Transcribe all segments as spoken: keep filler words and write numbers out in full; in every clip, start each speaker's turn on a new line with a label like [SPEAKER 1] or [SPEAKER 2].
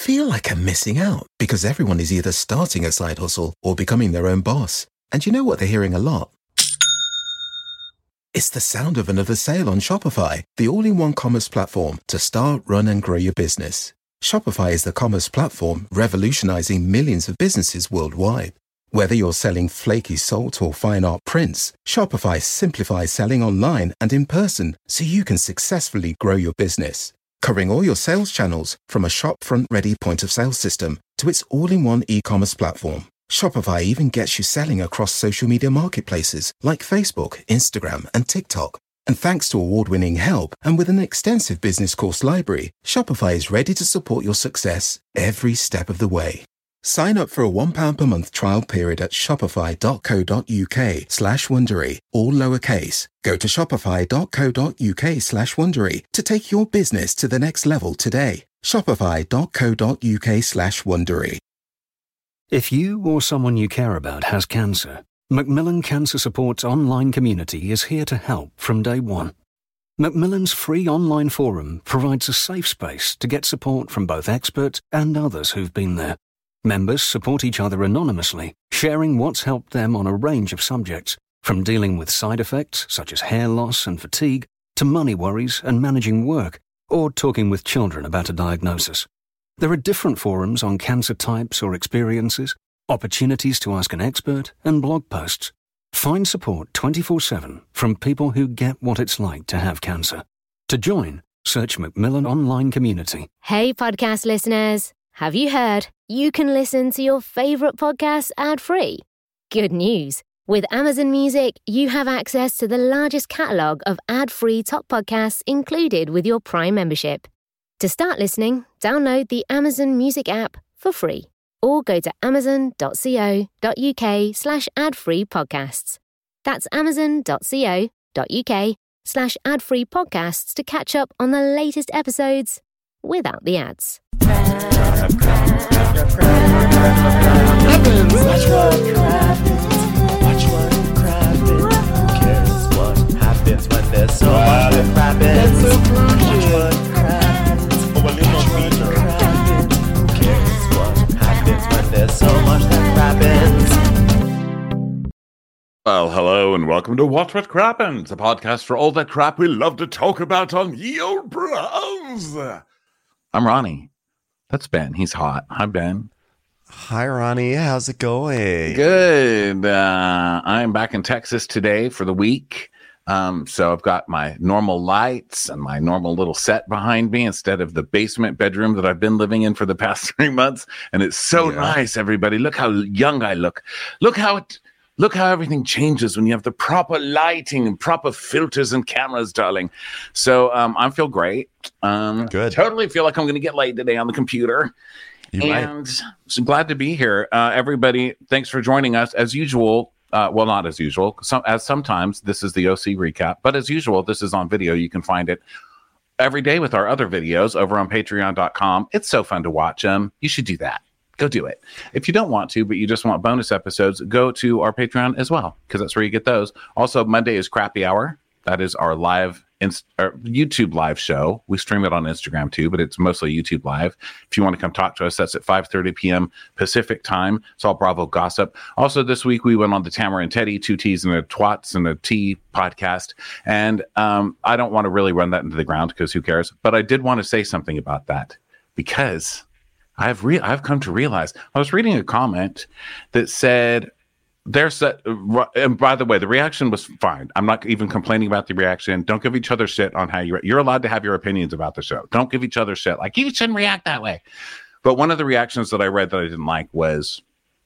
[SPEAKER 1] feel like I'm missing out because everyone is either starting a side hustle or becoming their own boss. And you know what they're hearing a lot? It's the sound of another sale on Shopify, the all-in-one commerce platform to start, run, and grow your business. Shopify is the commerce platform revolutionizing millions of businesses worldwide. Whether you're selling flaky salt or fine art prints, Shopify simplifies selling online and in person so you can successfully grow your business. Covering all your sales channels, from a shop-front-ready point-of-sale system to its all-in-one e-commerce platform. Shopify even gets you selling across social media marketplaces like Facebook, Instagram, and TikTok. And thanks to award-winning help and with an extensive business course library, Shopify is ready to support your success every step of the way. Sign up for a one pound per month trial period at shopify.co.uk slash Wondery, all lowercase. Go to shopify.co.uk slash Wondery to take your business to the next level today. Shopify.co.uk slash Wondery.
[SPEAKER 2] If you or someone you care about has cancer, Macmillan Cancer Support's online community is here to help from day one. Macmillan's free online forum provides a safe space to get support from both experts and others who've been there. Members support each other anonymously, sharing what's helped them on a range of subjects, from dealing with side effects such as hair loss and fatigue, to money worries and managing work, or talking with children about a diagnosis. There are different forums on cancer types or experiences, opportunities to ask an expert, and blog posts. Find support twenty-four seven from people who get what it's like to have cancer. To join, search Macmillan Online Community.
[SPEAKER 3] Hey, podcast listeners. Have you heard? You can listen to your favorite podcasts ad-free. Good news. With Amazon Music, you have access to the largest catalog of ad-free top podcasts included with your Prime membership. To start listening, download the Amazon Music app for free or go to amazon.co.uk slash ad-free podcasts. That's amazon.co.uk slash ad-free podcasts to catch up on the latest episodes without the ads.
[SPEAKER 4] Watch what happens. Watch what happens. Who cares what happens when there's so much that happens? Watch what happens. Watch what happens. Who cares what happens when there's so much that happens?
[SPEAKER 5] Well, hello and welcome to Watch What Crappens, a podcast for all that crap we love to talk about on Ye Olde Bros. I'm Ronnie. That's Ben. He's hot. Hi, Ben.
[SPEAKER 6] Hi, Ronnie. How's it going?
[SPEAKER 5] Good. Uh, I'm back in Texas today for the week. Um, so I've got my normal lights and my normal little set behind me instead of the basement bedroom that I've been living in for the past three months. And it's so yeah. nice, everybody. Look how young I look. Look how it, look how everything changes when you have the proper lighting and proper filters and cameras, darling. So um, I feel great. Um,
[SPEAKER 6] Good.
[SPEAKER 5] Totally feel like I'm going to get laid today on the computer.
[SPEAKER 6] You
[SPEAKER 5] and
[SPEAKER 6] might.
[SPEAKER 5] So glad to be here. Uh, everybody, thanks for joining us. As usual, uh, well, not as usual, some, as sometimes this is the O C recap, but as usual, this is on video. You can find it every day with our other videos over on patreon dot com. It's so fun to watch them. You should do that. Go do it. If you don't want to, but you just want bonus episodes, go to our Patreon as well, because that's where you get those. Also, Monday is Crappy Hour. That is our live inst- or YouTube live show. We stream it on Instagram too, but it's mostly YouTube live. If you want to come talk to us, that's at five thirty p.m. Pacific time. It's all Bravo gossip. Also, this week we went on the Tamara and Teddy, two T's and a Twats and a T podcast. And um, I don't want to really run that into the ground because who cares? But I did want to say something about that because I've re- I've come to realize, I was reading a comment that said, there's a, and by the way, the reaction was fine. I'm not even complaining about the reaction. Don't give each other shit on how you, you're allowed to have your opinions about the show. Don't give each other shit. Like, you shouldn't react that way. But one of the reactions that I read that I didn't like was,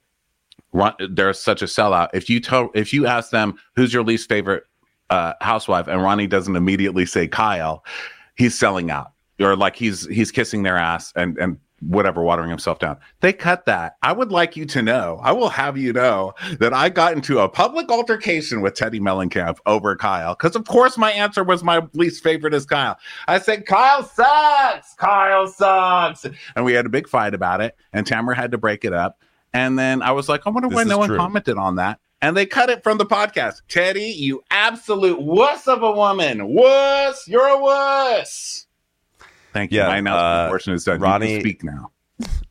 [SPEAKER 5] there's such a sellout. If you tell, if you ask them, who's your least favorite uh, housewife, and Ronnie doesn't immediately say Kyle, he's selling out. Or like he's, he's kissing their ass and, and, whatever, watering himself down. They cut that. I would like you to know, I will have you know that I got into a public altercation with Teddy Mellencamp over Kyle. Because of course my answer was my least favorite is Kyle. I said, Kyle sucks! Kyle sucks! And we had a big fight about it. And Tamara had to break it up. And then I was like, I wonder why no one commented on that. And they cut it from the podcast. Teddy, you absolute wuss of a woman. Wuss! You're a wuss! Thank you.
[SPEAKER 6] Yeah,
[SPEAKER 5] My announcement
[SPEAKER 6] uh,
[SPEAKER 5] portion is done.
[SPEAKER 6] Ronnie,
[SPEAKER 5] you can speak now.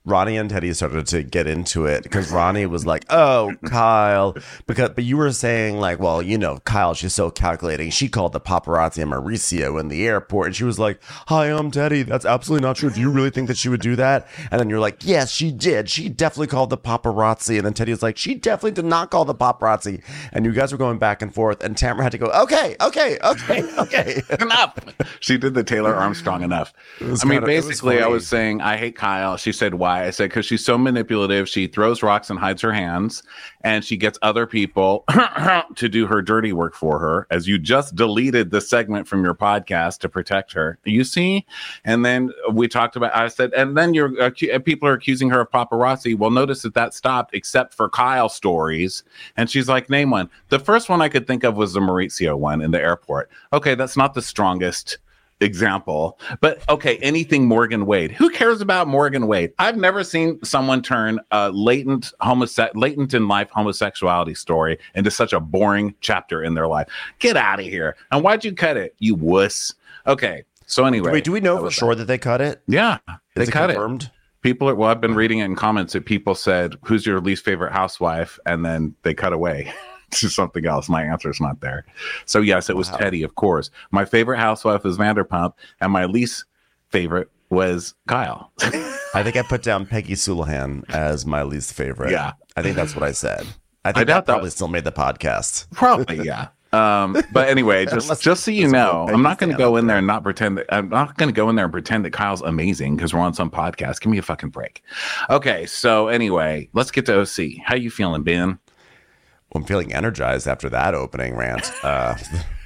[SPEAKER 6] Ronnie and Teddy started to get into it because Ronnie was like, "Oh, Kyle," because but you were saying like, "Well, you know, Kyle, she's so calculating. She called the paparazzi and Mauricio in the airport, and she was like, "Hi, I'm Teddy. That's absolutely not true. Do you really think that she would do that?" And then you're like, "Yes, she did. She definitely called the paparazzi." And then Teddy was like, "She definitely did not call the paparazzi." And you guys were going back and forth, and Tamara had to go, "Okay, okay, okay, okay,
[SPEAKER 5] enough." She did the Taylor Armstrong enough. I mean,
[SPEAKER 6] kinda,
[SPEAKER 5] basically,
[SPEAKER 6] was
[SPEAKER 5] I was saying I hate Kyle. She said why. I said because she's so manipulative. She throws rocks and hides her hands, and she gets other people to do her dirty work for her. As you just deleted the segment from your podcast to protect her, you see. And then we talked about. I said, and then you're uh, people are accusing her of paparazzi. Well, notice that that stopped, except for Kyle stories. And she's like, name one. The first one I could think of was the Mauricio one in the airport. Okay, that's not the strongest example, but okay, anything Morgan Wade. Who cares about Morgan Wade? I've never seen someone turn a latent homose- latent in life homosexuality story into such a boring chapter in their life. Get out of here. And why'd you cut it, you wuss? Okay, so anyway.
[SPEAKER 6] Wait, do we know
[SPEAKER 5] that
[SPEAKER 6] for
[SPEAKER 5] was
[SPEAKER 6] sure
[SPEAKER 5] that.
[SPEAKER 6] that they cut it?
[SPEAKER 5] Yeah, they
[SPEAKER 6] Is it
[SPEAKER 5] cut
[SPEAKER 6] confirmed?
[SPEAKER 5] it. People are, well, I've been reading it in comments that people said, who's your least favorite housewife? And then they cut away to something else. My answer's not there. So yes, it was
[SPEAKER 6] Wow.
[SPEAKER 5] Teddy, of course. My favorite housewife was Vanderpump, and my least favorite was Kyle.
[SPEAKER 6] I think I put down Peggy Sulahan as my least favorite.
[SPEAKER 5] Yeah.
[SPEAKER 6] I think that's what I said. I think
[SPEAKER 5] I doubt
[SPEAKER 6] that
[SPEAKER 5] that
[SPEAKER 6] probably
[SPEAKER 5] was-
[SPEAKER 6] still made the podcast.
[SPEAKER 5] Probably, yeah. Um, but anyway, just
[SPEAKER 6] Unless-
[SPEAKER 5] just so you
[SPEAKER 6] unless
[SPEAKER 5] know,
[SPEAKER 6] Peggy's
[SPEAKER 5] I'm not going to
[SPEAKER 6] fan
[SPEAKER 5] go
[SPEAKER 6] up
[SPEAKER 5] in there
[SPEAKER 6] there.
[SPEAKER 5] and not pretend that I'm not going to go in there and pretend that Kyle's amazing because we're on some podcast. Give me a fucking break. Okay, so anyway, let's get to O C. How you feeling, Ben?
[SPEAKER 6] I'm feeling energized after that opening rant. Uh,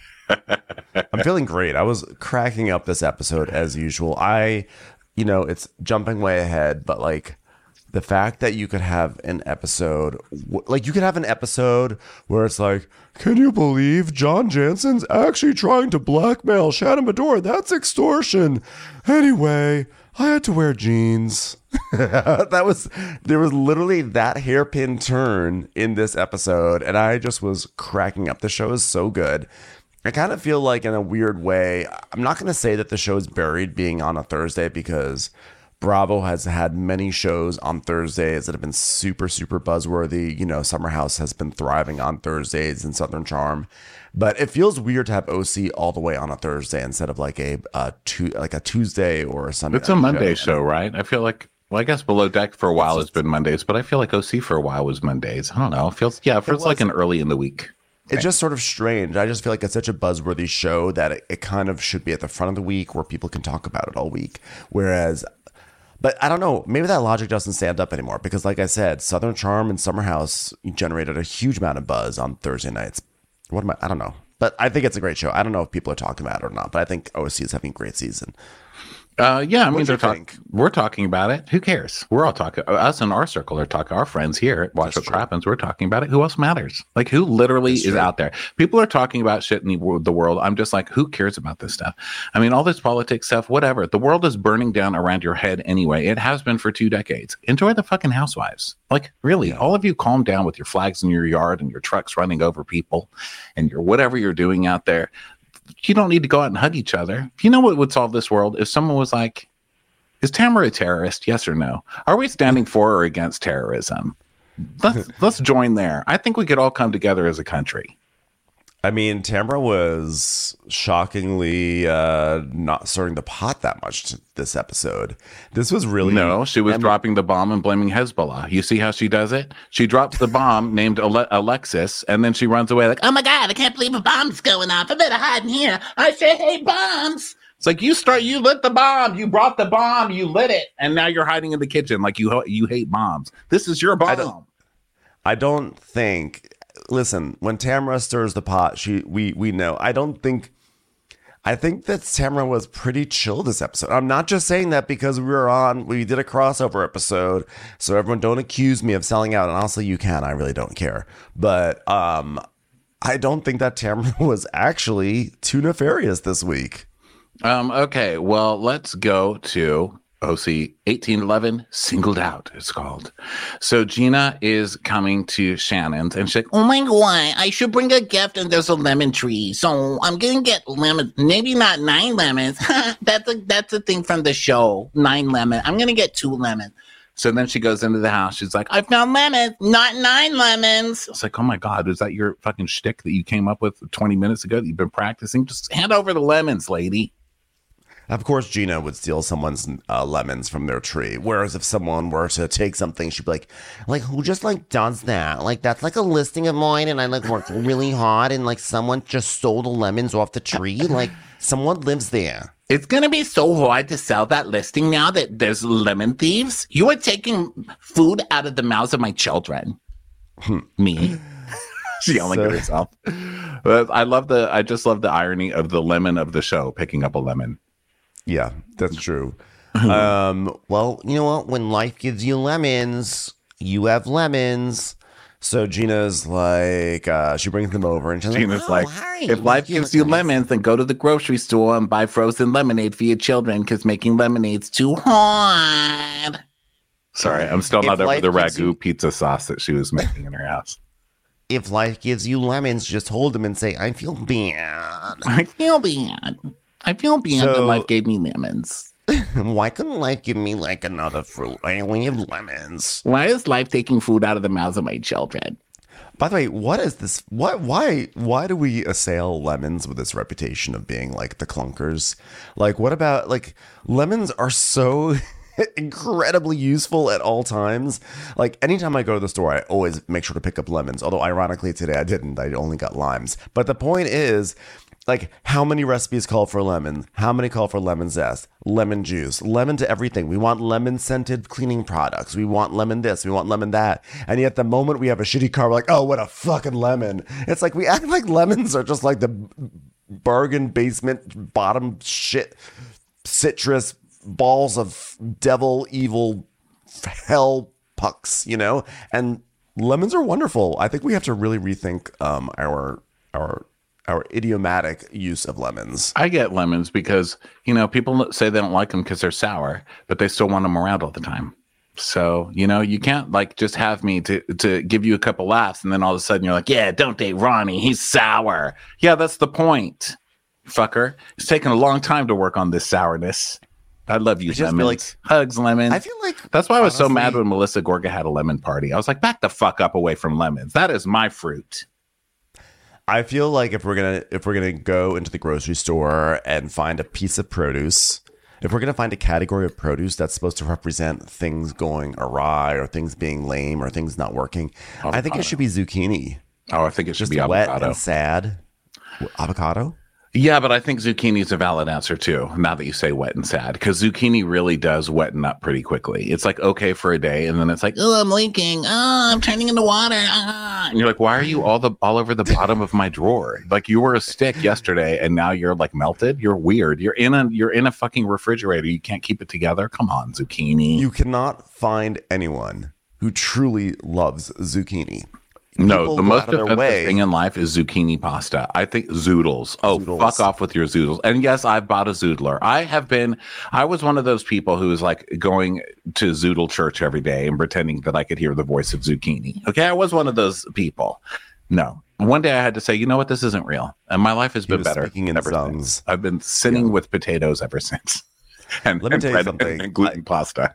[SPEAKER 6] I'm feeling great. I was cracking up this episode as usual. I, you know, it's jumping way ahead, but like the fact that you could have an episode, like you could have an episode where it's like, can you believe John Jansen's actually trying to blackmail Shannon Medora? That's extortion. Anyway, I had to wear jeans. That was, there was literally that hairpin turn in this episode, and I just was cracking up. The show is so good. I kind of feel like in a weird way, I'm not going to say that the show is buried being on a Thursday because Bravo has had many shows on Thursdays that have been super, super buzzworthy. You know, Summer House has been thriving on Thursdays and Southern Charm. But it feels weird to have O C all the way on a Thursday instead of like a uh, tu- like a Tuesday or a Sunday.
[SPEAKER 5] It's a
[SPEAKER 6] night
[SPEAKER 5] Monday show, right? I feel like, well, I guess Below Deck for a while has been Mondays, but I feel like O C for a while was Mondays. I don't know. It feels, yeah, it feels
[SPEAKER 6] was-
[SPEAKER 5] like an early in the week.
[SPEAKER 6] It's just sort of strange. I just feel like it's such a buzzworthy show that it, it kind of should be at the front of the week where people can talk about it all week. Whereas, but I don't know, maybe that logic doesn't stand up anymore because, like I said, Southern Charm and Summer House generated a huge amount of buzz on Thursday nights. What am I? I don't know. But I think it's a great show. I don't know if people are talking about it or not, but I think O C is having a great season.
[SPEAKER 5] Uh, yeah, I mean,
[SPEAKER 6] What'd
[SPEAKER 5] they're
[SPEAKER 6] you
[SPEAKER 5] talking.
[SPEAKER 6] think?
[SPEAKER 5] We're talking about it. Who cares? We're all talking. Us in our circle are talking. Our friends here at Watch
[SPEAKER 6] That's
[SPEAKER 5] What
[SPEAKER 6] true.
[SPEAKER 5] Happens. We're talking about it. Who else matters? Like, who literally
[SPEAKER 6] That's
[SPEAKER 5] is
[SPEAKER 6] true.
[SPEAKER 5] out there? People are talking about shit in the, wor- the world. I'm just like, who cares about this stuff? I mean, all this politics stuff, whatever. The world is burning down around your head anyway. It has been for two decades. Enjoy the fucking housewives. Like, really, all of you calm down with your flags in your yard and your trucks running over people and your whatever you're doing out there. You don't need to go out and hug each other. You know what would solve this world? If someone was like, is Tamara a terrorist? Yes or no? Are we standing for or against terrorism? Let's let's join there. I think we could all come together as a country.
[SPEAKER 6] I mean, Tamara was shockingly uh, not stirring the pot that much to this episode. This was really
[SPEAKER 5] No, she was
[SPEAKER 6] I mean-
[SPEAKER 5] dropping the bomb and blaming Hezbollah. You see how she does it? She drops the bomb named Ale- Alexis, and then she runs away like, "Oh my God, I can't believe a bomb's going off. I better hide in here. I say, hey, bombs." It's like you start, you lit the bomb, you brought the bomb, you lit it, and now you're hiding in the kitchen like you ho- you hate bombs. This is your
[SPEAKER 6] I
[SPEAKER 5] bomb.
[SPEAKER 6] don't- I don't think. Listen, when Tamara stirs the pot, she we we know. I don't think. I think that Tamara was pretty chill this episode. I'm not just saying that because we were on. We did a crossover episode, so everyone don't accuse me of selling out. And honestly, you can. I really don't care. But um, I don't think that Tamara was actually too nefarious this week.
[SPEAKER 5] Um, okay, well, let's go to O C eighteen eleven, Singled Out, it's called. So Gina is coming to Shannon's, and she's like,
[SPEAKER 7] Oh my God, I should bring a gift and there's a lemon tree. So I'm gonna get lemons, maybe not nine lemons. that's a that's a thing from the show. Nine lemon. I'm gonna get two lemons.
[SPEAKER 5] So then she goes into the house. She's like,
[SPEAKER 7] I found lemons, not nine lemons.
[SPEAKER 5] It's like, oh my God, is that your fucking shtick that you came up with twenty minutes ago that you've been practicing? Just hand over the lemons, lady.
[SPEAKER 6] Of course, Gina would steal someone's uh, lemons from their tree. Whereas if someone were to take something, she'd be like, like, who just like does that? Like, that's like a listing of mine and I like worked really hard and like someone just stole the lemons off the tree. Like, someone lives there.
[SPEAKER 7] It's going to be so hard to sell that listing now that there's lemon thieves. You are taking food out of the mouths of my children. Me.
[SPEAKER 5] She yelling
[SPEAKER 6] So-
[SPEAKER 5] at herself. But I love the, I just love the irony of the lemon of the show, picking up a lemon.
[SPEAKER 6] Yeah, that's true. um, well, you know what? When life gives you lemons, you have lemons. So Gina's like, uh, she brings them over and she's
[SPEAKER 5] Gina's
[SPEAKER 6] like,
[SPEAKER 5] like,
[SPEAKER 7] Hi. If life gives you lemons, then go to the grocery store and buy frozen lemonade for your children because making lemonade's too hard.
[SPEAKER 5] Sorry, I'm still
[SPEAKER 6] If
[SPEAKER 5] not over
[SPEAKER 6] life
[SPEAKER 5] the
[SPEAKER 6] gives
[SPEAKER 5] ragu
[SPEAKER 6] you-
[SPEAKER 5] pizza sauce that she was making in her house.
[SPEAKER 6] if life gives you lemons, just hold them and say, I feel bad.
[SPEAKER 7] I feel bad. I feel bad that
[SPEAKER 6] So-
[SPEAKER 7] life gave me lemons.
[SPEAKER 6] Why couldn't life give me like another fruit? I only have lemons.
[SPEAKER 7] Why is life taking food out of the mouths of my children?
[SPEAKER 6] By the way, what is this? What? Why? Why do we assail lemons with this reputation of being like the clunkers? Like, what about like lemons are so incredibly useful at all times. Like anytime I go to the store, I always make sure to pick up lemons. Although ironically today I didn't. I only got limes. But the point is, like, how many recipes call for lemon? How many call for lemon zest, lemon juice, lemon to everything? We want lemon scented cleaning products. We want lemon this. We want lemon that. And yet the moment we have a shitty car, we're like, oh, what a fucking lemon. It's like we act like lemons are just like the bargain basement bottom shit citrus balls of devil evil hell pucks, you know? And lemons are wonderful. I think we have to really rethink um, our our our idiomatic use of lemons.
[SPEAKER 5] I get lemons because, you know, people say they don't like them because they're sour, but they still want them around all the time. So, you know, you can't like just have me to, to give you a couple laughs and then all of a sudden you're like, yeah, don't date Ronnie. He's sour. Yeah, that's the point, fucker. It's taken a long time to work on this sourness. I love you,
[SPEAKER 6] I just feel
[SPEAKER 5] lemons.
[SPEAKER 6] like-
[SPEAKER 5] Hugs, lemons.
[SPEAKER 6] I feel like
[SPEAKER 5] That's why I was so
[SPEAKER 6] honestly-
[SPEAKER 5] mad when Melissa Gorga had a lemon party. I was like, back the fuck up away from lemons. That is my fruit.
[SPEAKER 6] I feel like if we're gonna if we're gonna go into the grocery store and find a piece of produce, if we're gonna find a category of produce that's supposed to represent things going awry or things being lame or things not working, I think it should be zucchini.
[SPEAKER 5] Oh, I think it should
[SPEAKER 6] Just
[SPEAKER 5] be
[SPEAKER 6] wet
[SPEAKER 5] avocado.
[SPEAKER 6] and sad. Avocado?
[SPEAKER 5] Yeah, but I think zucchini is a valid answer too. Now that you say wet and sad, because zucchini really does wetten up pretty quickly. It's like okay for a day, and then it's like,
[SPEAKER 7] Oh, I'm leaking. Oh, I'm turning into water. Ah.
[SPEAKER 5] and you're like, why are you all the all over the bottom of my drawer? Like you were a stick yesterday, and now you're like melted. You're weird. You're in a you're in a fucking refrigerator. You can't keep it together. Come on, zucchini.
[SPEAKER 6] You cannot find anyone who truly loves zucchini.
[SPEAKER 5] No,
[SPEAKER 6] People
[SPEAKER 5] the
[SPEAKER 6] go
[SPEAKER 5] most
[SPEAKER 6] out of their
[SPEAKER 5] offensive
[SPEAKER 6] way-
[SPEAKER 5] thing in life is zucchini pasta. I think zoodles. Oh,
[SPEAKER 6] Zoodles.
[SPEAKER 5] fuck off with your zoodles. And yes, I've bought a zoodler. I have been, I was one of those people who was like going to zoodle church every day and pretending that I could hear the voice of zucchini. Okay, I was one of those people. No. One day I had to say, you know what, this isn't real. And my life has
[SPEAKER 6] He
[SPEAKER 5] been
[SPEAKER 6] was
[SPEAKER 5] better
[SPEAKER 6] speaking in
[SPEAKER 5] ever
[SPEAKER 6] songs.
[SPEAKER 5] since. I've been sitting with potatoes ever since. And,
[SPEAKER 6] Let me
[SPEAKER 5] and
[SPEAKER 6] tell you
[SPEAKER 5] bread
[SPEAKER 6] something.
[SPEAKER 5] and gluten pasta.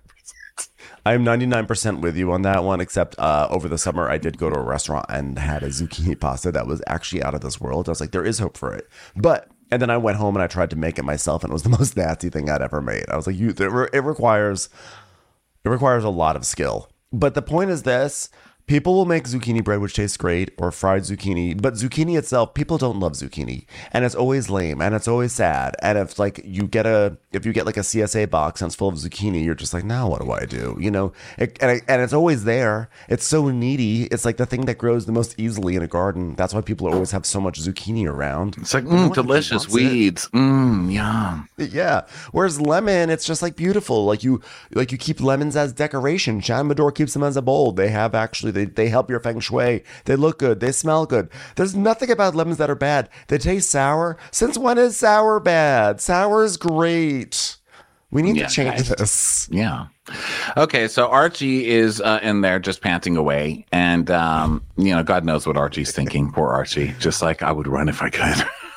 [SPEAKER 6] I am ninety-nine percent with you on that one, except uh, over the summer, I did go to a restaurant and had a zucchini pasta that was actually out of this world. I was like, there is hope for it. But, and then I went home and I tried to make it myself, and it was the most nasty thing I'd ever made. I was like, you, it, re- it requires, it requires a lot of skill. But the point is this. People will make zucchini bread, which tastes great, or fried zucchini. But zucchini itself, people don't love zucchini, and it's always lame, and it's always sad. And if like you get a, if you get like a C S A box and it's full of zucchini, you're just like, now what do I do? You know, it, and it, and it's always there. It's so needy. It's like the thing that grows the most easily in a garden. That's why people always have so much zucchini around.
[SPEAKER 5] It's like,
[SPEAKER 6] No one
[SPEAKER 5] mm,
[SPEAKER 6] actually
[SPEAKER 5] delicious
[SPEAKER 6] wants it.
[SPEAKER 5] weeds. Mm, yum.
[SPEAKER 6] Yeah. Whereas lemon, it's just like beautiful. Like you, like you keep lemons as decoration. Shannon Medore keeps them as a bowl. They have actually, they, they help your feng shui. They look good. They smell good. There's nothing about lemons that are bad. They taste sour. Since when is sour bad? Sour is great. We need
[SPEAKER 5] Yeah,
[SPEAKER 6] to change
[SPEAKER 5] guys.
[SPEAKER 6] this.
[SPEAKER 5] Yeah. Okay, so Archie is uh, in there just panting away, and um, you know, God knows what Archie's thinking. Poor Archie, just like I would run if I could.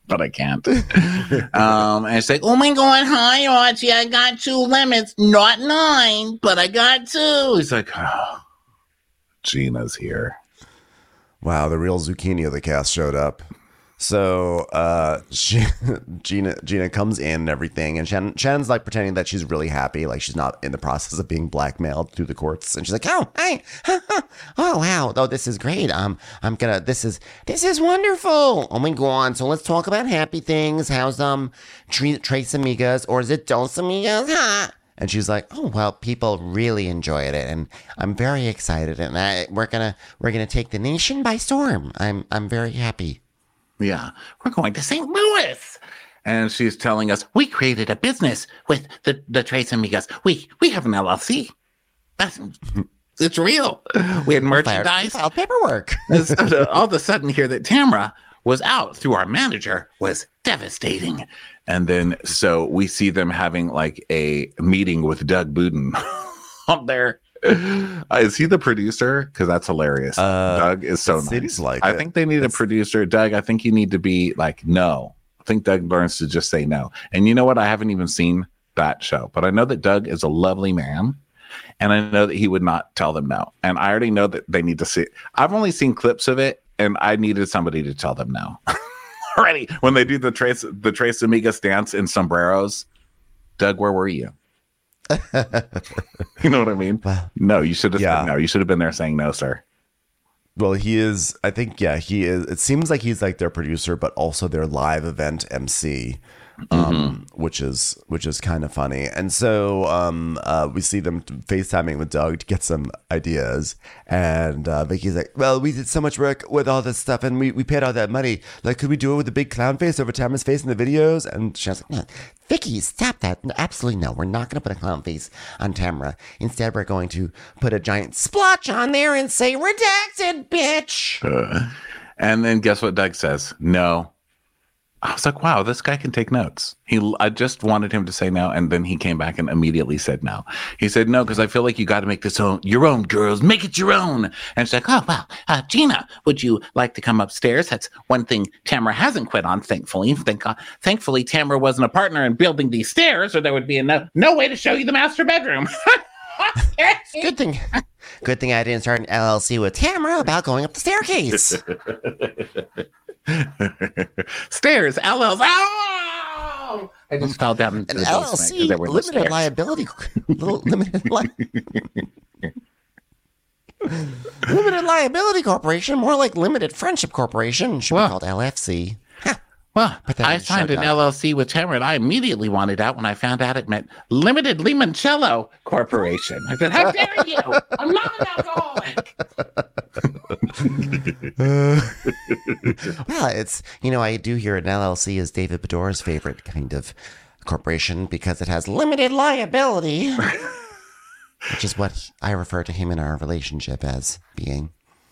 [SPEAKER 7] but I can't. um, and it's like, oh my God, hi, Archie, I got two lemons, not nine, but I got two.
[SPEAKER 5] He's like, oh, Gina's here.
[SPEAKER 6] Wow, the real zucchini of the cast showed up. So uh, she, Gina Gina comes in and everything, and Shannon, Shannon's like pretending that she's really happy, like she's not in the process of being blackmailed through the courts. And she's like, "Oh, hi, oh wow, oh this is great. Um, I'm gonna this is this is wonderful. Oh my God. So let's talk about happy things. How's um Tre- Tres Amigas, or is it Dos Amigas? Huh?" And she's like, "Oh well, people really enjoyed it, and I'm very excited, and I, we're gonna we're gonna take the nation by storm. I'm I'm very happy."
[SPEAKER 7] Yeah, we're going to Saint Louis.
[SPEAKER 5] And she's telling us,
[SPEAKER 7] We created a business with the, the Tres Amigas. We we have an L L C. That's, it's real. We had merchandise.
[SPEAKER 6] Filed paperwork.
[SPEAKER 7] And so all of a sudden here that Tamara was out through our manager was devastating.
[SPEAKER 5] and then so we see them having like a meeting with Doug Budin on there. Uh, is he the producer? Because that's hilarious.
[SPEAKER 6] Uh,
[SPEAKER 5] Doug is so nice.
[SPEAKER 6] seems like
[SPEAKER 5] I
[SPEAKER 6] it.
[SPEAKER 5] think they need
[SPEAKER 6] It's-
[SPEAKER 5] a producer. Doug, I think you need to be like, no. I think Doug learns to just say no. And you know what? I haven't even seen that show, but I know that Doug is a lovely man. And I know that he would not tell them no. And I already know that they need to see it. I've only seen clips of it, and I needed somebody to tell them no. Already, when they do the Tres the Tres Amigas dance in sombreros, Doug, where were you? You know what I mean?
[SPEAKER 6] Well,
[SPEAKER 5] No, you should have
[SPEAKER 6] yeah.
[SPEAKER 5] said no. You should have been there saying no, sir.
[SPEAKER 6] Well, he is, I think, yeah, he is. It seems like he's like their producer, but also their live event M C, um, which is which is kind of funny. And so um, uh, we see them FaceTiming with Doug to get some ideas. And uh, Vicky's like, well, we did so much work with all this stuff, and we, we paid all that money. Like, could we do it with a big clown face over Tamara's face in the videos? And she's like, no, Vicky, stop that. No, absolutely no. We're not going to put a clown face on Tamara. Instead, we're going to put a giant splotch on there and say, redacted, bitch.
[SPEAKER 5] Uh, and then guess what Doug says? No. I was like, wow, this guy can take notes. He, I just wanted him to say no, and then he came back and immediately said no. He said no because I feel like you got to make this own, your own, girls. Make it your own. And she's like, oh wow, uh, Gina, would you like to come upstairs? That's one thing Tamara hasn't quit on, thankfully. Thank God. Thankfully, Tamara wasn't a partner in building these stairs, or there would be no no way to show you the master bedroom.
[SPEAKER 6] Good thing. Good thing I didn't start an L L C with Tamara about going up the staircase.
[SPEAKER 7] Stairs, L L C. Oh! I just fell down into
[SPEAKER 6] An
[SPEAKER 7] the
[SPEAKER 6] L L
[SPEAKER 7] basement
[SPEAKER 6] C,
[SPEAKER 7] 'cause there were no
[SPEAKER 6] limited
[SPEAKER 7] stairs.
[SPEAKER 6] liability, little limited li- limited liability corporation, more like limited friendship corporation. Should
[SPEAKER 7] Wow.
[SPEAKER 6] be called L F C.
[SPEAKER 7] Well,
[SPEAKER 6] But then
[SPEAKER 7] I
[SPEAKER 6] you
[SPEAKER 7] signed
[SPEAKER 6] shut
[SPEAKER 7] an
[SPEAKER 6] up.
[SPEAKER 7] L L C with Tamara, and I immediately wanted out when I found out it meant Limited Limoncello Corporation. I said, how dare you? I'm not an alcoholic.
[SPEAKER 6] Well, it's, you know, I do hear an L L C is David Bedore's favorite kind of corporation because it has limited liability, which is what I refer to him in our relationship as being.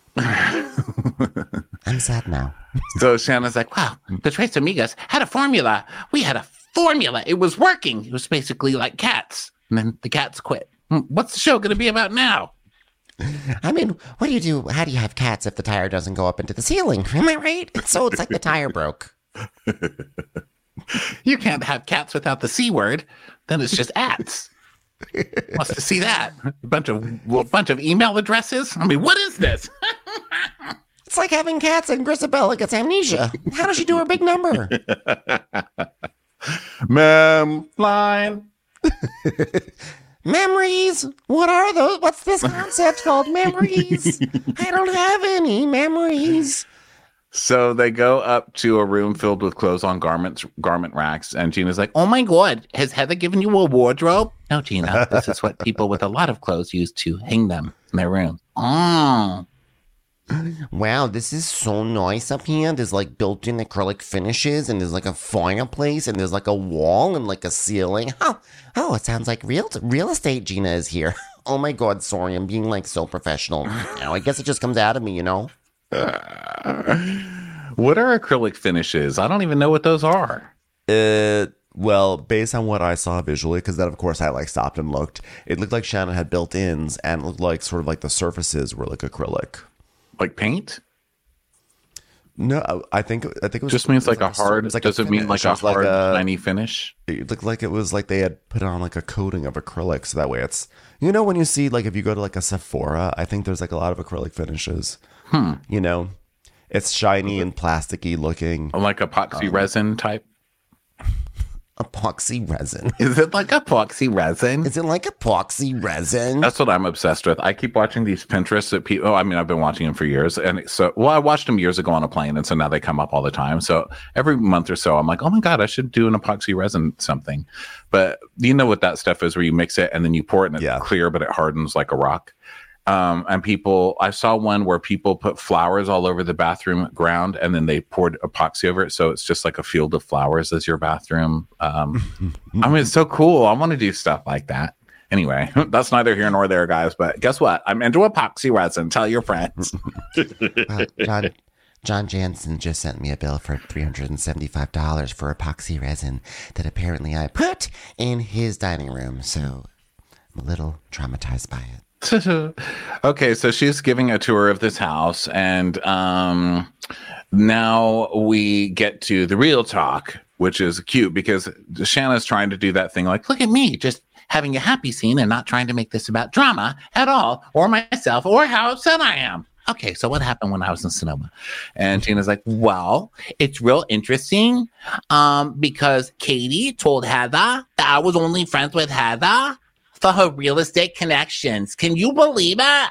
[SPEAKER 6] I'm sad now.
[SPEAKER 5] So Shannon's like,
[SPEAKER 7] Wow, the Tres Amigas had a formula. We had a formula. It was working. It was basically like Cats. And then the cats quit. Hmm, What's the show going to be about now?
[SPEAKER 6] I mean, what do you do? How do you have cats if the tire doesn't go up into the ceiling? Am I right? It's so it's like the tire broke.
[SPEAKER 7] You can't have cats without the C word. Then it's just ats. Wants to see that? A bunch of a bunch of email addresses. I mean, what is this?
[SPEAKER 6] It's like having cats and Grisabella gets amnesia. How does she do her big number?
[SPEAKER 5] ma'am, line.
[SPEAKER 6] Memories? What are those? What's this concept called memories? I don't have any memories.
[SPEAKER 5] So they go up to a room filled with clothes on garments, garment racks, and Gina's like,
[SPEAKER 7] Oh my God, has Heather given you a wardrobe? No, Gina, this is what people with a lot of clothes use to hang them in their room. Oh,
[SPEAKER 6] Wow, this is so nice up here. There's like built-in acrylic finishes, and there's like a fireplace, and there's like a wall and like a ceiling. Oh, oh, it sounds like real real estate. Gina is here. Oh my God, sorry, I'm being like so professional. Now I guess it just comes out of me, you know.
[SPEAKER 5] what are acrylic finishes? I don't even know what those are.
[SPEAKER 6] Uh, well, based on what I saw visually, because then of course I like stopped and looked, it looked like Shannon had built-ins, and it looked like sort of like the surfaces were like acrylic.
[SPEAKER 5] Like paint?
[SPEAKER 6] No, I think I think it was
[SPEAKER 5] Just means
[SPEAKER 6] it was
[SPEAKER 5] like a hard.
[SPEAKER 6] it was like
[SPEAKER 5] does
[SPEAKER 6] a
[SPEAKER 5] it mean
[SPEAKER 6] finish.
[SPEAKER 5] like a
[SPEAKER 6] It was
[SPEAKER 5] hard,
[SPEAKER 6] a-
[SPEAKER 5] shiny finish?
[SPEAKER 6] It looked like it was like they had put on like a coating of acrylic, so that way it's, you know, when you see like if you go to like a Sephora, I think there's like a lot of acrylic finishes.
[SPEAKER 5] Hmm.
[SPEAKER 6] You know, it's shiny and plasticky looking.
[SPEAKER 5] Like epoxy resin type.
[SPEAKER 6] Epoxy resin.
[SPEAKER 7] Is it like epoxy resin?
[SPEAKER 6] Is it like epoxy resin?
[SPEAKER 5] That's what I'm obsessed with. I keep watching these Pinterest that people. Oh, I mean, I've been watching them for years, and so well, I watched them years ago on a plane, and so now they come up all the time. So every month or so, I'm like, oh my god, I should do an epoxy resin something. But you know what that stuff is, where you mix it and then you pour it, and it's
[SPEAKER 6] Yeah.
[SPEAKER 5] clear, but it hardens like a rock. Um, and people, I saw one where people put flowers all over the bathroom ground, and then they poured epoxy over it, so it's just like a field of flowers as your bathroom. Um, I mean, it's so cool. I want to do stuff like that. Anyway, that's neither here nor there, guys. But guess what? I'm into epoxy resin. Tell your friends.
[SPEAKER 6] Well, John, John Jansen just sent me a bill for three hundred seventy-five dollars for epoxy resin that apparently I put in his dining room. So I'm a little traumatized by it.
[SPEAKER 5] Okay, so she's giving a tour of this house, and um, now we get to the real talk, which is cute because Shanna's trying to do that thing like,
[SPEAKER 7] Look at me, just having a happy scene and not trying to make this about drama at all, or myself, or how upset I am. Okay, so what happened when I was in Sonoma?
[SPEAKER 5] and
[SPEAKER 7] Gina's like, well, it's real interesting um, because Katie told Heather that I was only friends with Heather for her real estate connections. Can you believe it?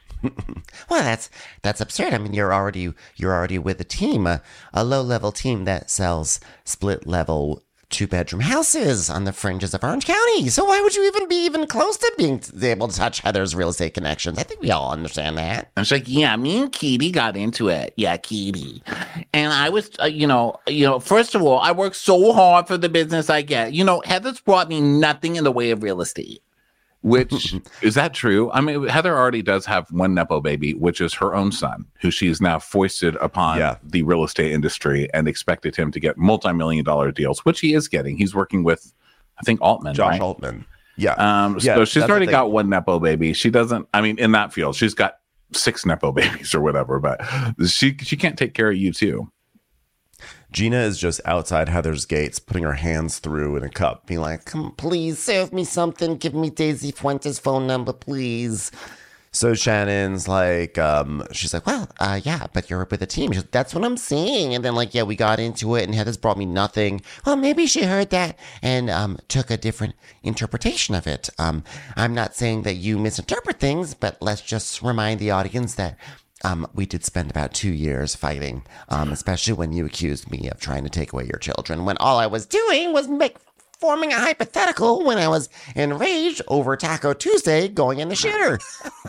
[SPEAKER 6] Well, that's that's absurd. I mean, you're already you're already with a team, a, a low level team that sells split level two bedroom houses on the fringes of Orange County. So why would you even be even close to being able to touch Heather's real estate connections? I think we all understand that.
[SPEAKER 7] I was like, yeah, me and Katie got into it. Yeah, Katie. And I was, uh, you know, you know, first of all, I work so hard for the business I get. You know, Heather's brought me nothing in the way of real estate.
[SPEAKER 5] which is that true? I mean, Heather already does have one Nepo baby, which is her own son, who she's now foisted upon
[SPEAKER 6] Yeah.
[SPEAKER 5] the real estate industry and expected him to get multi-million dollar deals, which he is getting. He's working with, I think, Altman,
[SPEAKER 6] Josh
[SPEAKER 5] right?
[SPEAKER 6] Altman. Yeah.
[SPEAKER 5] Um,
[SPEAKER 6] Yeah,
[SPEAKER 5] so she's
[SPEAKER 6] that's
[SPEAKER 5] already
[SPEAKER 6] the thing.
[SPEAKER 5] got one Nepo baby. She doesn't, I mean, in that field, she's got six Nepo babies or whatever, but she she can't take care of you too.
[SPEAKER 6] Gina is just outside Heather's gates, putting her hands through in a cup, being like, come, please serve me something. Give me Daisy Fuentes' phone number, please. So Shannon's like, um, she's like, well, uh, yeah, but you're with a team. She's like, that's what I'm saying. And then, like, yeah, we got into it, and Heather's brought me nothing. Well, maybe she heard that and um, took a different interpretation of it. Um, I'm not saying that you misinterpret things, but let's just remind the audience that Um, we did spend about two years fighting, um, especially when you accused me of trying to take away your children, when all I was doing was make forming a hypothetical when I was enraged over Taco Tuesday going in the shitter.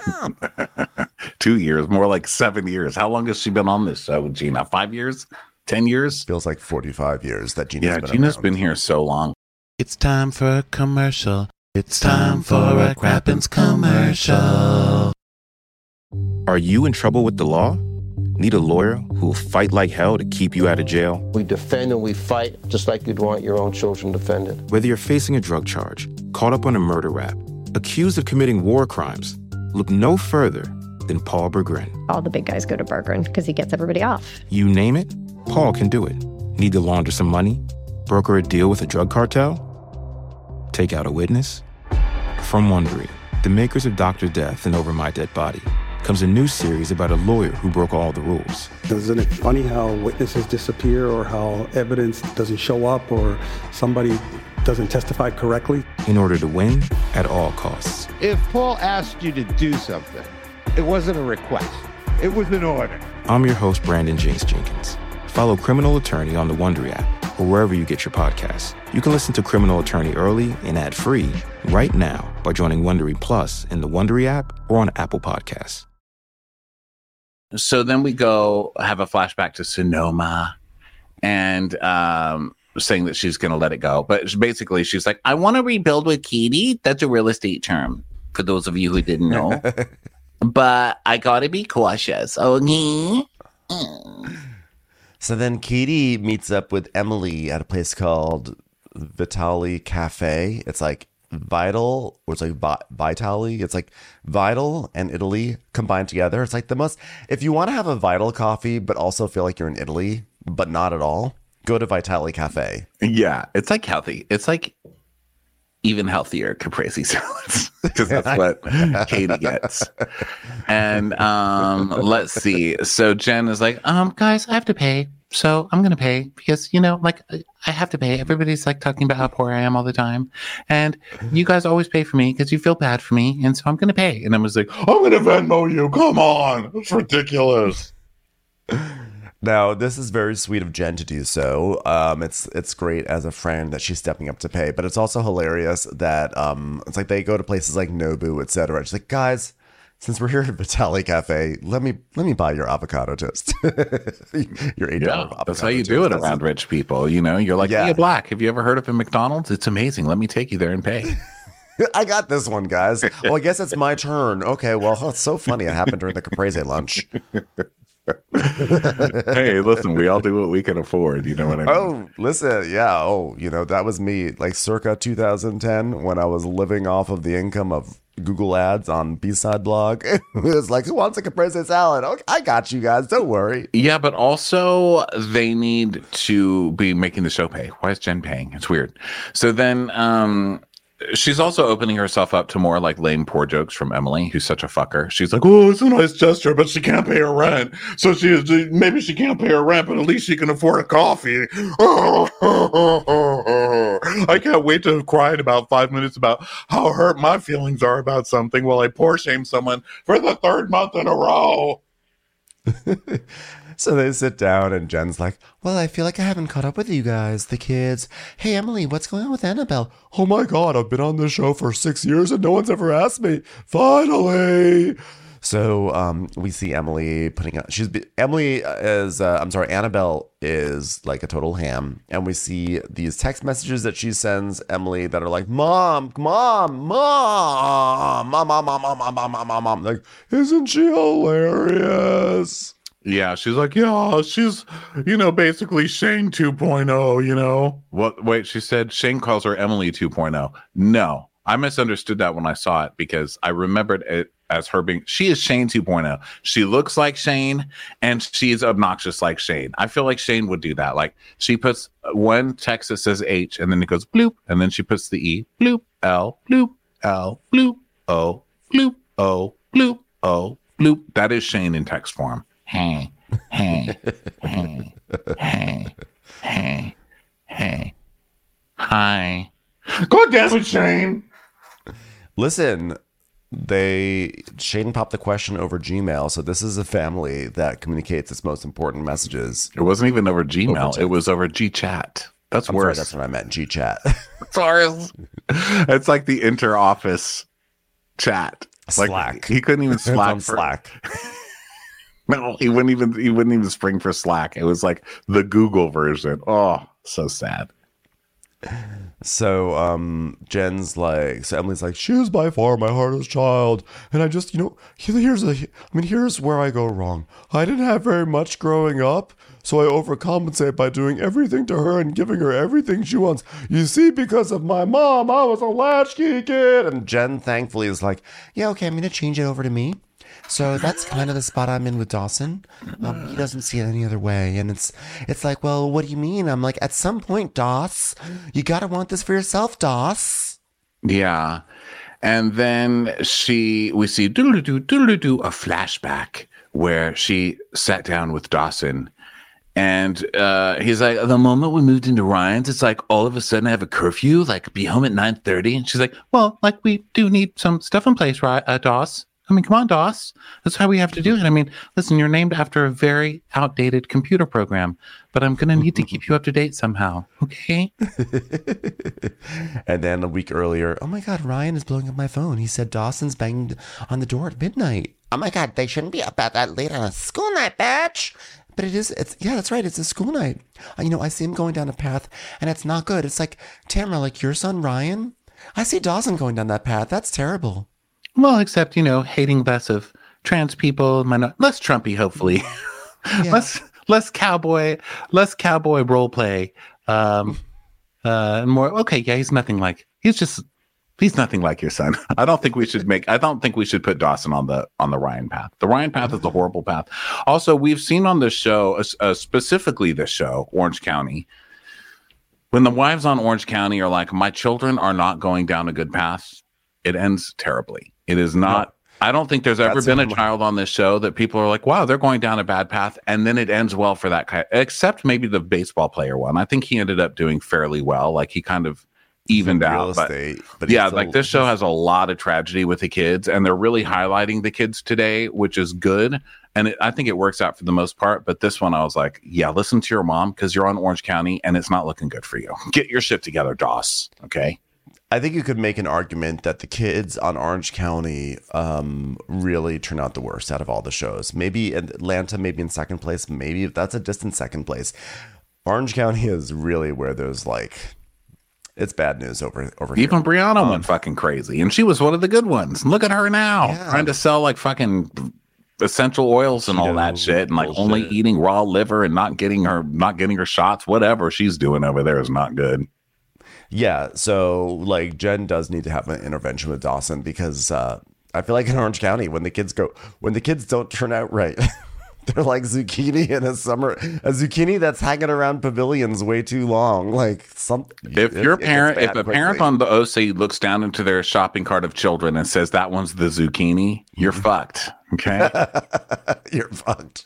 [SPEAKER 5] Two years, more like seven years. How long has she been on this show, Gina? Five years? Ten years?
[SPEAKER 6] Feels like forty-five years that Gina's
[SPEAKER 5] Yeah,
[SPEAKER 6] been
[SPEAKER 5] Gina's
[SPEAKER 6] around.
[SPEAKER 5] been here so long.
[SPEAKER 4] It's time for a commercial. It's time for a Crappens commercial.
[SPEAKER 8] Are you in trouble with the law? Need a lawyer who will fight like hell to keep you out of jail?
[SPEAKER 9] We defend and we fight just like you'd want your own children defended.
[SPEAKER 8] Whether you're facing a drug charge, caught up on a murder rap, accused of committing war crimes, look no further than Paul Berggren.
[SPEAKER 10] All the big guys go to Berggren because he gets everybody off.
[SPEAKER 8] You name it, Paul can do it. Need to launder some money? Broker a deal with a drug cartel? Take out a witness? From Wondery, the makers of Doctor Death and Over My Dead Body, comes a new series about a lawyer who broke all the rules.
[SPEAKER 11] Isn't it funny how witnesses disappear or how evidence doesn't show up or somebody doesn't testify correctly?
[SPEAKER 8] In order to win at all costs.
[SPEAKER 12] If Paul asked you to do something, it wasn't a request. It was an order.
[SPEAKER 8] I'm your host, Brandon James Jenkins. Follow Criminal Attorney on the Wondery app or wherever you get your podcasts. You can listen to Criminal Attorney early and ad-free right now by joining Wondery Plus in the Wondery app or on Apple Podcasts.
[SPEAKER 5] So then we go have a flashback to Sonoma and um, saying that she's going to let it go. But basically, she's like, I want to rebuild with Katie. That's a real estate term, for those of you who didn't know. But I got to be cautious, okay?
[SPEAKER 6] So then Katie meets up with Emily at a place called Vitali Cafe. It's like Vital, or it's like Vi- Vitali. It's like Vital and Italy combined together. It's like the most, if you want to have a Vital coffee, but also feel like you're in Italy, but not at all, go to Vitali Cafe.
[SPEAKER 5] Yeah, it's like healthy. It's like even healthier caprese salads because that's what Katie gets. And um, let's see. So Jen is like, um, guys, I have to pay. So I'm going to pay because, you know, like I have to pay. Everybody's like talking about how poor I am all the time. And you guys always pay for me because you feel bad for me. And so I'm going to pay. And I was like, I'm going to Venmo you. Come on. It's ridiculous.
[SPEAKER 6] Now, this is very sweet of Jen to do so. Um, it's it's great as a friend that she's stepping up to pay, but it's also hilarious that um, it's like they go to places like Nobu, et cetera. She's like, guys, since we're here at Vitali Cafe, let me let me buy your avocado toast. Your eight dollar
[SPEAKER 5] yeah,
[SPEAKER 6] avocado
[SPEAKER 5] that's how you
[SPEAKER 6] toast.
[SPEAKER 5] do it
[SPEAKER 6] That's
[SPEAKER 5] around rich people. You know, you're like,
[SPEAKER 6] Yeah.
[SPEAKER 5] yeah, Black. Have you ever heard of a McDonald's? It's amazing. Let me take you there and pay.
[SPEAKER 6] I got this one, guys. Well, I guess it's my turn. Okay, well, it's so funny. It happened during the Caprese lunch.
[SPEAKER 5] Hey, listen, we all do what we can afford. You know what I mean?
[SPEAKER 6] Oh, listen, yeah. Oh, you know, that was me like circa two thousand ten when I was living off of the income of Google ads on B-Side blog. It was like, who wants a caprese salad? Okay, I got you guys. Don't worry.
[SPEAKER 5] Yeah, but also they need to be making the show pay. Why is Jen paying? It's weird. So then um she's also opening herself up to more like lame poor jokes from Emily, who's such a fucker. She's like, oh, it's a nice gesture, but she can't pay her rent. So she maybe she can't pay her rent, but at least she can afford a coffee. I can't wait to cry in about five minutes about how hurt my feelings are about something while I poor shame someone for the third month in a row.
[SPEAKER 6] So they sit down and Jen's like, well, I feel like I haven't caught up with you guys, the kids. Hey, Emily, what's going on with Annabelle? Oh my God, I've been on this show for six years and no one's ever asked me. Finally. So um, we see Emily putting out, she's, Emily is, uh, I'm sorry, Annabelle is like a total ham. And we see these text messages that she sends Emily that are like, mom, mom, mom, mom, mom, mom, mom, mom, mom, mom, mom. Like, isn't she hilarious?
[SPEAKER 5] Yeah, she's like, yeah, she's, you know, basically Shane two point oh, you know. What? Wait, she said Shane calls her Emily two point oh. No, I misunderstood that when I saw it because I remembered it as her being, she is Shane two point oh. She looks like Shane and she's obnoxious like Shane. I feel like Shane would do that. Like she puts one text that says H and then it goes bloop and then she puts the E, bloop, L, bloop, L, bloop, O, bloop, O, bloop, O, bloop. That is Shane in text form. Hey, hey, hey, hey, hey, hey, hi. God damn it, Shane.
[SPEAKER 6] Listen, they Shane popped the question over Gmail, so this is a family that communicates its most important messages.
[SPEAKER 5] It wasn't even over Gmail.
[SPEAKER 6] Over
[SPEAKER 5] it was over GChat. That's
[SPEAKER 6] I'm
[SPEAKER 5] worse.
[SPEAKER 6] Sorry, that's what I meant. GChat.
[SPEAKER 5] Sorry. It's like the inter-office chat.
[SPEAKER 6] Slack.
[SPEAKER 5] Like, he couldn't even Slack.
[SPEAKER 6] on
[SPEAKER 5] for,
[SPEAKER 6] Slack.
[SPEAKER 5] No, he wouldn't even he wouldn't even spring for Slack. It was like the Google version. Oh, so sad.
[SPEAKER 6] So um Jen's like, so Emily's like, she is by far my hardest child, and I just, you know, here's a I mean here's where I go wrong. I didn't have very much growing up, so I overcompensate by doing everything to her and giving her everything she wants. You see, because of my mom, I was a latchkey kid. And Jen thankfully is like, yeah, okay, I'm gonna change it over to me. So that's kind of the spot I'm in with Dawson. Um, he doesn't see it any other way. And it's it's like, well, what do you mean? I'm like, at some point, Doss, you got to want this for yourself, Doss.
[SPEAKER 5] Yeah. And then she, we see doodle-doo, doodle-doo, a flashback where she sat down with Dawson. And uh, he's like, the moment we moved into Ryan's, it's like all of a sudden I have a curfew, like be home at nine thirty. And she's like, well, like we do need some stuff in place, right, uh, Doss? I mean, come on, Doss. That's how we have to do it. I mean, listen, you're named after a very outdated computer program, but I'm going to need to keep you up to date somehow. Okay.
[SPEAKER 6] And then a week earlier, oh my God, Ryan is blowing up my phone. He said Dawson's banged on the door at midnight. Oh my God, they shouldn't be up at that late on a school night, bitch. But it is, it's, yeah, that's right. It's a school night. Uh, you know, I see him going down a path and it's not good. It's like, Tamara, like your son, Ryan, I see Dawson going down that path. That's terrible.
[SPEAKER 5] Well, except, you know, hating less of trans people, minor- less Trumpy, hopefully.
[SPEAKER 6] Yeah.
[SPEAKER 5] less less cowboy, less cowboy role play. Um, uh, more, okay, yeah, he's nothing like, he's just He's nothing like your son. I don't think we should make. I don't think we should put Dawson on the on the Ryan path. The Ryan path is a horrible path. Also, we've seen on this show, uh, uh, specifically this show, Orange County, when the wives on Orange County are like, "My children are not going down a good path," it ends terribly. It is not. No, I don't think there's ever been a child on this show that people are like, "Wow, they're going down a bad path," and then it ends well for that guy. Except maybe the baseball player one. I think he ended up doing fairly well. Like he kind of evened out, but, estate, but yeah, still, like this show has a lot of tragedy with the kids, and they're really highlighting the kids today, which is good. And it, I think it works out for the most part. But this one, I was like, yeah, listen to your mom because you're on Orange County and it's not looking good for you. Get your shit together, Doss. Okay.
[SPEAKER 6] I think you could make an argument that the kids on Orange County um, really turn out the worst out of all the shows. Maybe Atlanta, maybe in second place. Maybe that's a distant second place. Orange County is really where there's like, it's bad news over over here.
[SPEAKER 5] Even Brianna um, went fucking crazy, and she was one of the good ones. Look at her now, yeah. trying to sell like fucking essential oils and Keto, all that shit, and like bullshit. Only eating raw liver and not getting her not getting her shots. Whatever she's doing over there is not good.
[SPEAKER 6] Yeah, so like Jen does need to have an intervention with Dawson because uh, I feel like in Orange County when the kids go when the kids don't turn out right. They're like zucchini in a summer, a zucchini that's hanging around pavilions way too long. Like some,
[SPEAKER 5] if your parent, if a quickly. parent on the O C looks down into their shopping cart of children and says that one's the zucchini, you're fucked. Okay,
[SPEAKER 6] you're fucked.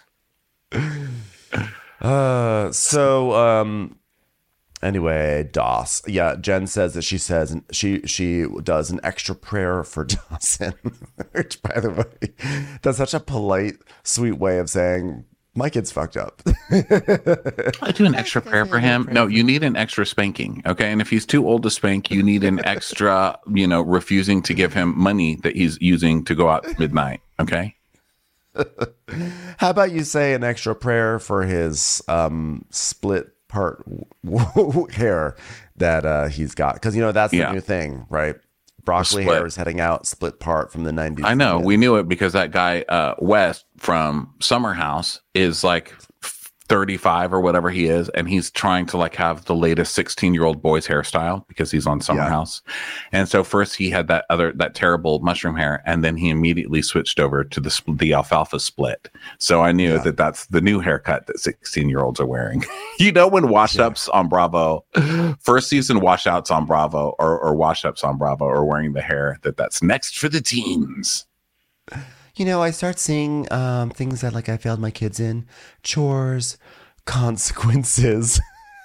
[SPEAKER 6] Uh, so um, anyway, Doss. Yeah, Jen says that she says she she does an extra prayer for Dawson, which, by the way, that's such a polite, sweet way of saying my kid's fucked up.
[SPEAKER 5] I do an extra prayer for him. No, you need an extra spanking, okay? And if he's too old to spank, you need an extra, you know, refusing to give him money that he's using to go out at midnight, okay?
[SPEAKER 6] How about you say an extra prayer for his um, split part hair that uh, he's got? Because, you know, that's the yeah. new thing, right? Broccoli hair is heading out, split part from the nineties.
[SPEAKER 5] I know. We knew it because that guy, uh, West from Summer House, is like thirty-five or whatever he is. And he's trying to like have the latest sixteen year old boy's hairstyle because he's on Summer yeah. House. And so first he had that other, that terrible mushroom hair. And then he immediately switched over to the, the alfalfa split. So I knew yeah. that that's the new haircut that sixteen year olds are wearing. You know, when wash ups yeah. on Bravo, first season washouts on Bravo or, or wash ups on Bravo are wearing the hair that that's next for the teens.
[SPEAKER 6] You know, I start seeing um, things that like I failed my kids in: chores, consequences.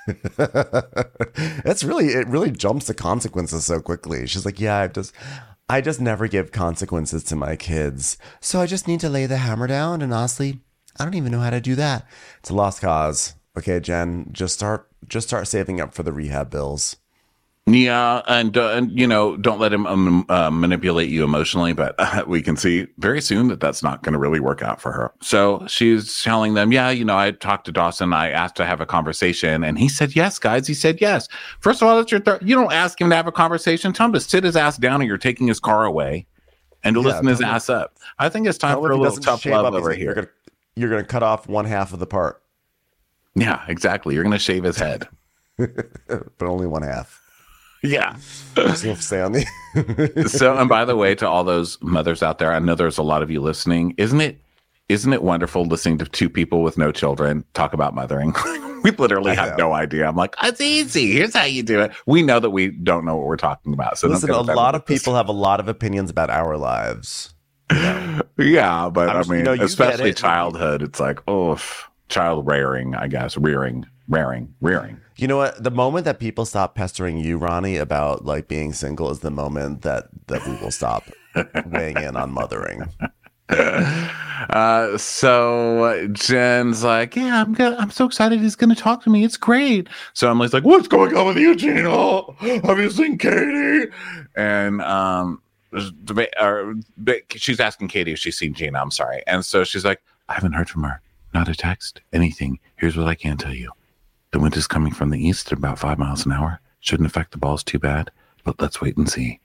[SPEAKER 6] That's really, it really jumps to consequences so quickly. She's like, yeah, I just, I just never give consequences to my kids. So I just need to lay the hammer down. And honestly, I don't even know how to do that. It's a lost cause. Okay, Jen, just start, just start saving up for the rehab bills.
[SPEAKER 5] Yeah, and, uh, and you know, don't let him um, uh, manipulate you emotionally, but uh, we can see very soon that that's not going to really work out for her. So she's telling them, yeah, you know, I talked to Dawson, I asked to have a conversation, and he said yes, guys. He said yes. First of all, that's your th- you don't ask him to have a conversation. Tell him to sit his ass down, and you're taking his car away, and to yeah, listen his ass up. I think it's time for a little tough love over here.
[SPEAKER 6] You're gonna, you're gonna cut off one half of the part.
[SPEAKER 5] Yeah, exactly. You're gonna shave his head,
[SPEAKER 6] but only one half.
[SPEAKER 5] Yeah.
[SPEAKER 6] Stay on the
[SPEAKER 5] So, and by the way, to all those mothers out there, I know there's a lot of you listening. Isn't it, isn't it wonderful listening to two people with no children talk about mothering? We literally have no idea. I'm like, it's easy. Here's how you do it. We know that we don't know what we're talking about. So
[SPEAKER 6] listen, a lot of people have a lot of opinions about our lives.
[SPEAKER 5] You know? Yeah, but I'm, I mean, you know, especially it. childhood. It's like, oh, child rearing, I guess, rearing, rearing, rearing.
[SPEAKER 6] You know what? The moment that people stop pestering you, Ronnie, about like being single is the moment that, that we will stop weighing in on mothering.
[SPEAKER 5] Uh, so Jen's like, yeah, I'm gonna, I'm so excited he's going to talk to me. It's great. So Emily's like, what's going on with you, Gina? Have you seen Katie? And um, or, she's asking Katie if she's seen Gina. I'm sorry. And so she's like, I haven't heard from her. Not a text, anything. Here's what I can tell you. The wind is coming from the east at about five miles an hour. Shouldn't affect the balls too bad, but let's wait and see.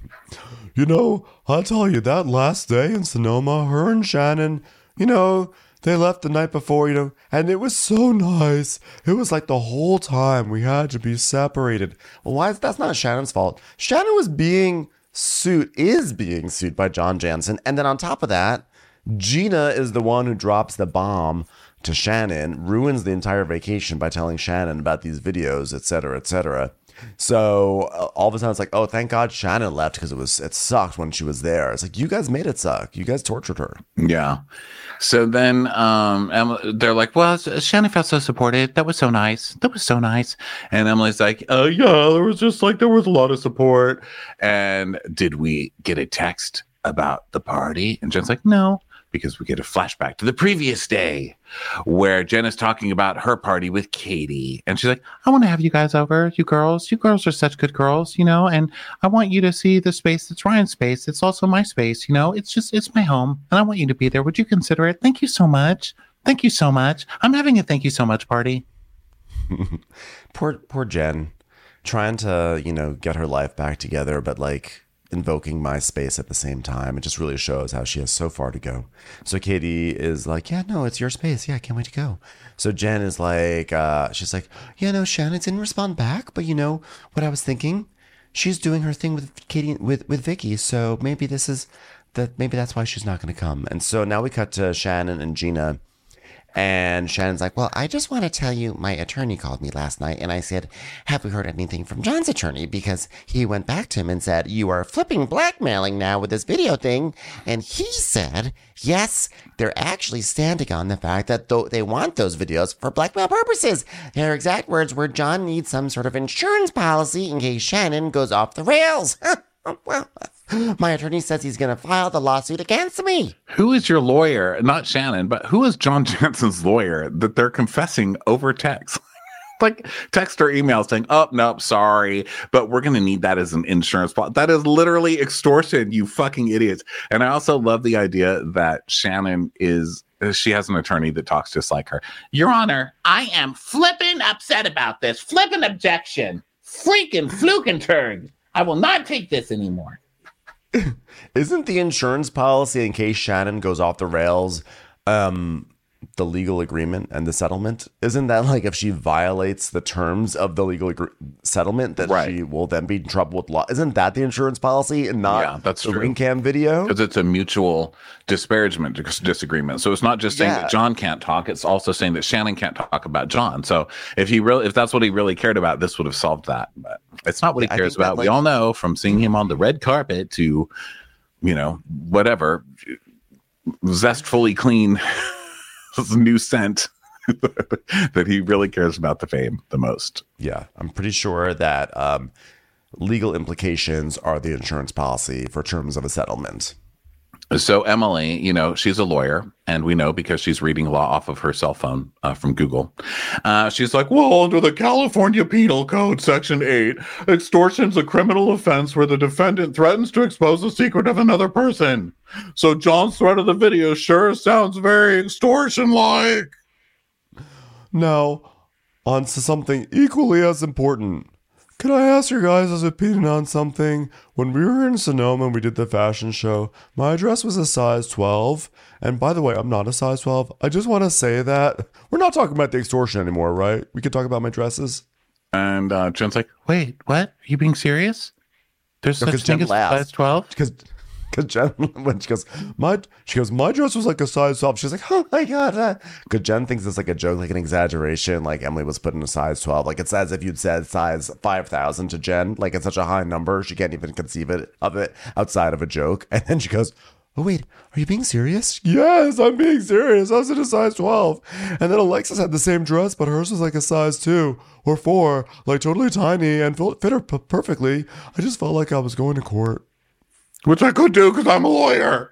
[SPEAKER 6] You know, I'll tell you, that last day in Sonoma, her and Shannon, you know, they left the night before, you know, and it was so nice. It was like the whole time we had to be separated. Well, why is that's not Shannon's fault? Shannon was being sued, is being sued by John Jansen. And then on top of that, Gina is the one who drops the bomb to Shannon, ruins the entire vacation by telling Shannon about these videos, et cetera, et cetera. So uh, all of a sudden it's like, oh, thank God Shannon left because it was it sucked when she was there. It's like, you guys made it suck. You guys tortured her.
[SPEAKER 5] Yeah. So then um, Emily, they're like, well, Shannon felt so supported. That was so nice. That was so nice. And Emily's like, oh, yeah, there was just like, there was a lot of support. And did we get a text about the party? And Jen's like, no. Because we get a flashback to the previous day where Jen is talking about her party with Katie. And she's like, I want to have you guys over, you girls. You girls are such good girls, you know, and I want you to see the space that's Ryan's space. It's also my space, you know, it's just, it's my home. And I want you to be there. Would you consider it? Thank you so much. Thank you so much. I'm having a thank you so much party.
[SPEAKER 6] poor, poor Jen trying to, you know, get her life back together, but like, invoking my space at the same time. It just really shows how she has so far to go. So Katie is like, yeah, no, it's your space. Yeah, I can't wait to go. So Jen is like, uh, she's like, yeah, no, Shannon didn't respond back, but you know what I was thinking? She's doing her thing with Katie, with, with Vicky. So maybe this is that, maybe that's why she's not going to come. And so now we cut to Shannon and Gina. And Shannon's like, well, I just want to tell you, my attorney called me last night and I said, have we heard anything from John's attorney? Because he went back to him and said, you are flipping blackmailing now with this video thing. And he said, yes, they're actually standing on the fact that th- they want those videos for blackmail purposes. Their exact words were, John needs some sort of insurance policy in case Shannon goes off the rails. Well, my attorney says he's going to file the lawsuit against me.
[SPEAKER 5] Who is your lawyer? Not Shannon, but who is John Jansen's lawyer that they're confessing over text? Like text or email saying, oh, nope, sorry, but we're going to need that as an insurance policy. That is literally extortion, you fucking idiots. And I also love the idea that Shannon is, she has an attorney that talks just like her.
[SPEAKER 7] Your Honor, I am flipping upset about this. Flipping objection. Freaking fluking turd. I will not take this anymore.
[SPEAKER 6] Isn't the insurance policy in case Shannon goes off the rails um, the legal agreement and the settlement? Isn't that like if she violates the terms of the legal agree- settlement that right. she will then be in trouble with law? Isn't that the insurance policy and not
[SPEAKER 5] yeah, that's
[SPEAKER 6] the
[SPEAKER 5] true.
[SPEAKER 6] ring cam video?
[SPEAKER 5] Because it's a mutual disparagement disagreement. So it's not just saying
[SPEAKER 6] yeah.
[SPEAKER 5] that John can't talk. It's also saying that Shannon can't talk about John. So if he really, if that's what he really cared about, this would have solved that. But it's not what he
[SPEAKER 6] I
[SPEAKER 5] cares
[SPEAKER 6] that,
[SPEAKER 5] about.
[SPEAKER 6] like,
[SPEAKER 5] we all know from seeing him on the red carpet to, you know, whatever, zestfully clean new scent that he really cares about the fame the most.
[SPEAKER 6] Yeah, I'm pretty sure that um, legal implications are the insurance policy for terms of a settlement.
[SPEAKER 5] So Emily, you know, she's a lawyer, and we know because she's reading law off of her cell phone uh, from Google. Uh, she's like, well, under the California Penal Code, Section eight, extortion's a criminal offense where the defendant threatens to expose the secret of another person. So John's threat of the video sure sounds very extortion-like.
[SPEAKER 6] Now, on to something equally as important. Can I ask your guys' opinion on something? When we were in Sonoma and we did the fashion show, my dress was a size twelve. And by the way, I'm not a size twelve. I just want to say that. We're not talking about the extortion anymore, right? We can talk about my dresses.
[SPEAKER 5] And uh, Jen's like, wait, what? Are you being serious? There's
[SPEAKER 6] No,
[SPEAKER 5] such thing as size twelve?
[SPEAKER 6] Because because Jen, when she goes, my she goes, my dress was like a size twelve. She's like, oh my god, because uh. Jen thinks it's like a joke, like an exaggeration. Like Emily was put in a size twelve. Like it's as if you'd said size five thousand to Jen. Like it's such a high number, she can't even conceive it of it outside of a joke. And then she goes, oh wait, are you being serious? Yes, I'm being serious. I was in a size twelve. And then Alexis had the same dress, but hers was like a size two or four, like totally tiny and fit her p- perfectly. I just felt like I was going to court.
[SPEAKER 5] Which I could do because I'm a lawyer.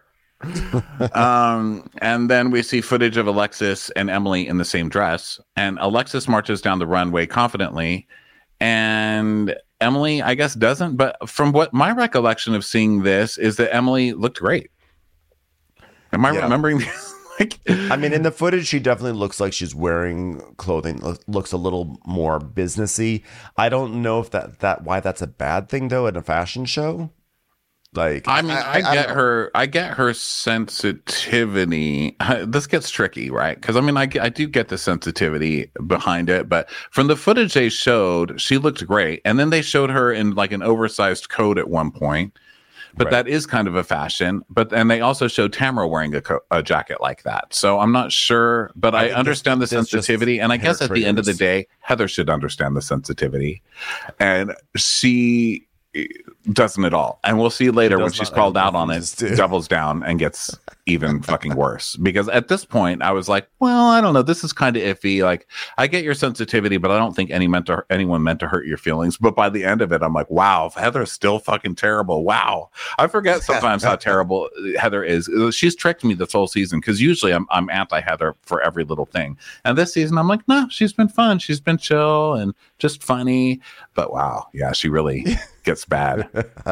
[SPEAKER 5] um, and then we see footage of Alexis and Emily in the same dress. And Alexis marches down the runway confidently. And Emily, I guess, doesn't. But from what my recollection of seeing this is that Emily looked great. Am I yeah. remembering this? Like,
[SPEAKER 6] I mean, in the footage, she definitely looks like she's wearing clothing, looks a little more businessy. I don't know if that, that why that's a bad thing, though, in a fashion show. Like,
[SPEAKER 5] I mean, I, I,
[SPEAKER 6] I
[SPEAKER 5] get her. I get her sensitivity. This gets tricky, right? Because I mean, I, I do get the sensitivity behind it, but from the footage they showed, she looked great. And then they showed her in like an oversized coat at one point, but right. that is kind of a fashion. But and they also showed Tamara wearing a, co- a jacket like that. So I'm not sure, but I, I understand this, the sensitivity. And I guess at the end of the day, Heather should understand the sensitivity, and she doesn't at all. And we'll see later when she's called out on it, doubles down and gets even fucking worse. Because at this point, I was like, well, I don't know. This is kind of iffy. Like, I get your sensitivity, but I don't think any meant to, anyone meant to hurt your feelings. But by the end of it, I'm like, wow, Heather's still fucking terrible. Wow. I forget sometimes how terrible Heather is. She's tricked me this whole season because usually I'm, I'm anti-Heather for every little thing. And this season, I'm like, no, she's been fun. She's been chill and just funny. But wow, yeah, she really gets bad.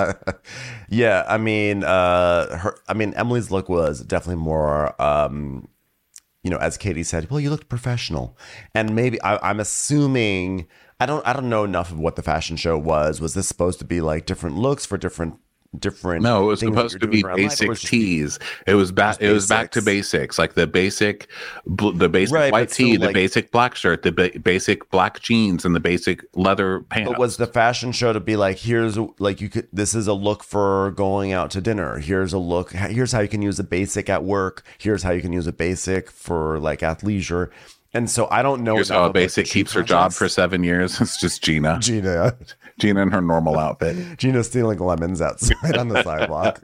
[SPEAKER 6] Yeah, I mean, uh, her. I mean, Emily's look was definitely more, um, you know, as Katie said, well, you looked professional, and maybe I, I'm assuming I don't. I don't know enough of what the fashion show was. Was this supposed to be like different looks for different? different
[SPEAKER 5] no it was supposed to be basic
[SPEAKER 6] life,
[SPEAKER 5] tees it was back it was back to basics, like the basic bl- the basic
[SPEAKER 6] right,
[SPEAKER 5] white tee,
[SPEAKER 6] like,
[SPEAKER 5] the basic black shirt, the ba- basic black jeans, and the basic leather pants.
[SPEAKER 6] But was the fashion show to be like, here's a, like you could this is a look for going out to dinner, here's a look, here's how you can use a basic at work, here's how you can use a basic for like athleisure? And so I don't know
[SPEAKER 5] here's how a basic like keeps her job for seven years. It's just Gina
[SPEAKER 6] Gina
[SPEAKER 5] Gina in her normal outfit.
[SPEAKER 6] Gina stealing lemons outside on the sidewalk.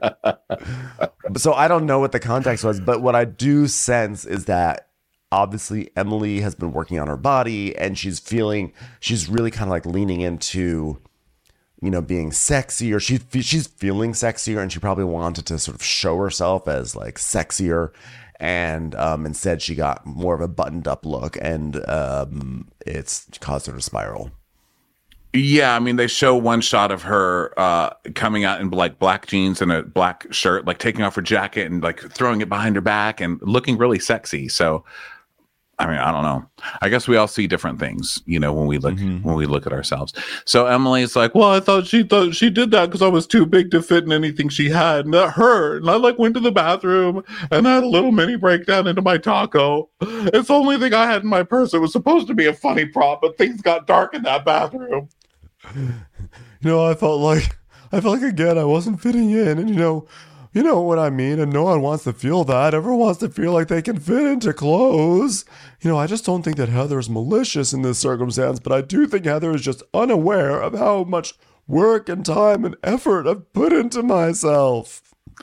[SPEAKER 6] So I don't know what the context was, but what I do sense is that obviously Emily has been working on her body, and she's feeling, she's really kind of like leaning into, you know, being sexy, or she, she's feeling sexier, and she probably wanted to sort of show herself as like sexier. And um, instead she got more of a buttoned up look, and um, it's caused her to spiral.
[SPEAKER 5] Yeah, I mean, they show one shot of her uh, coming out in like black jeans and a black shirt, like taking off her jacket and like throwing it behind her back and looking really sexy. So, I mean, I don't know. I guess we all see different things, you know, when we look mm-hmm. when we look at ourselves. So Emily's like, well, I thought she thought she did that because I was too big to fit in anything she had, and that hurt. And I like went to the bathroom and I had a little mini breakdown into my taco. It's the only thing I had in my purse. It was supposed to be a funny prop, but things got dark in that bathroom.
[SPEAKER 6] You know, I felt like I felt like again I wasn't fitting in, and you know. You know what I mean? And no one wants to feel that. Everyone wants to feel like they can fit into clothes. You know, I just don't think that Heather's malicious in this circumstance, but I do think Heather is just unaware of how much work and time and effort I've put into myself.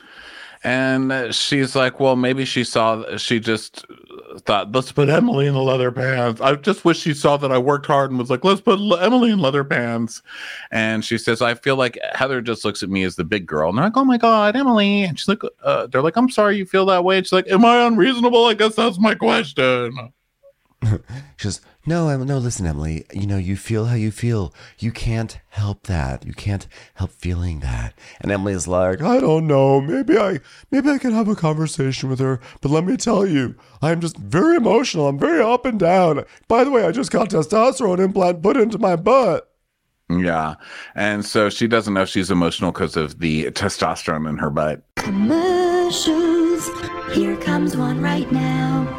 [SPEAKER 5] And she's like, well, maybe she saw, she just thought, let's put Emily in the leather pants. I just wish she saw that I worked hard and was like, let's put Emily in leather pants. And she says, I feel like Heather just looks at me as the big girl. And they're like, oh my God, Emily. And she's like, uh, they're like, I'm sorry you feel that way. And she's like, am I unreasonable? I guess that's my question.
[SPEAKER 6] She says, no, no, listen, Emily, you know, you feel how you feel. You can't help that. You can't help feeling that. And Emily's like, I don't know. Maybe I, maybe I can have a conversation with her. But let me tell you, I'm just very emotional. I'm very up and down. By the way, I just got testosterone implant put into my butt.
[SPEAKER 5] Yeah. And so she doesn't know she's emotional because of the testosterone in her butt.
[SPEAKER 13] Commercials. Here comes one right now.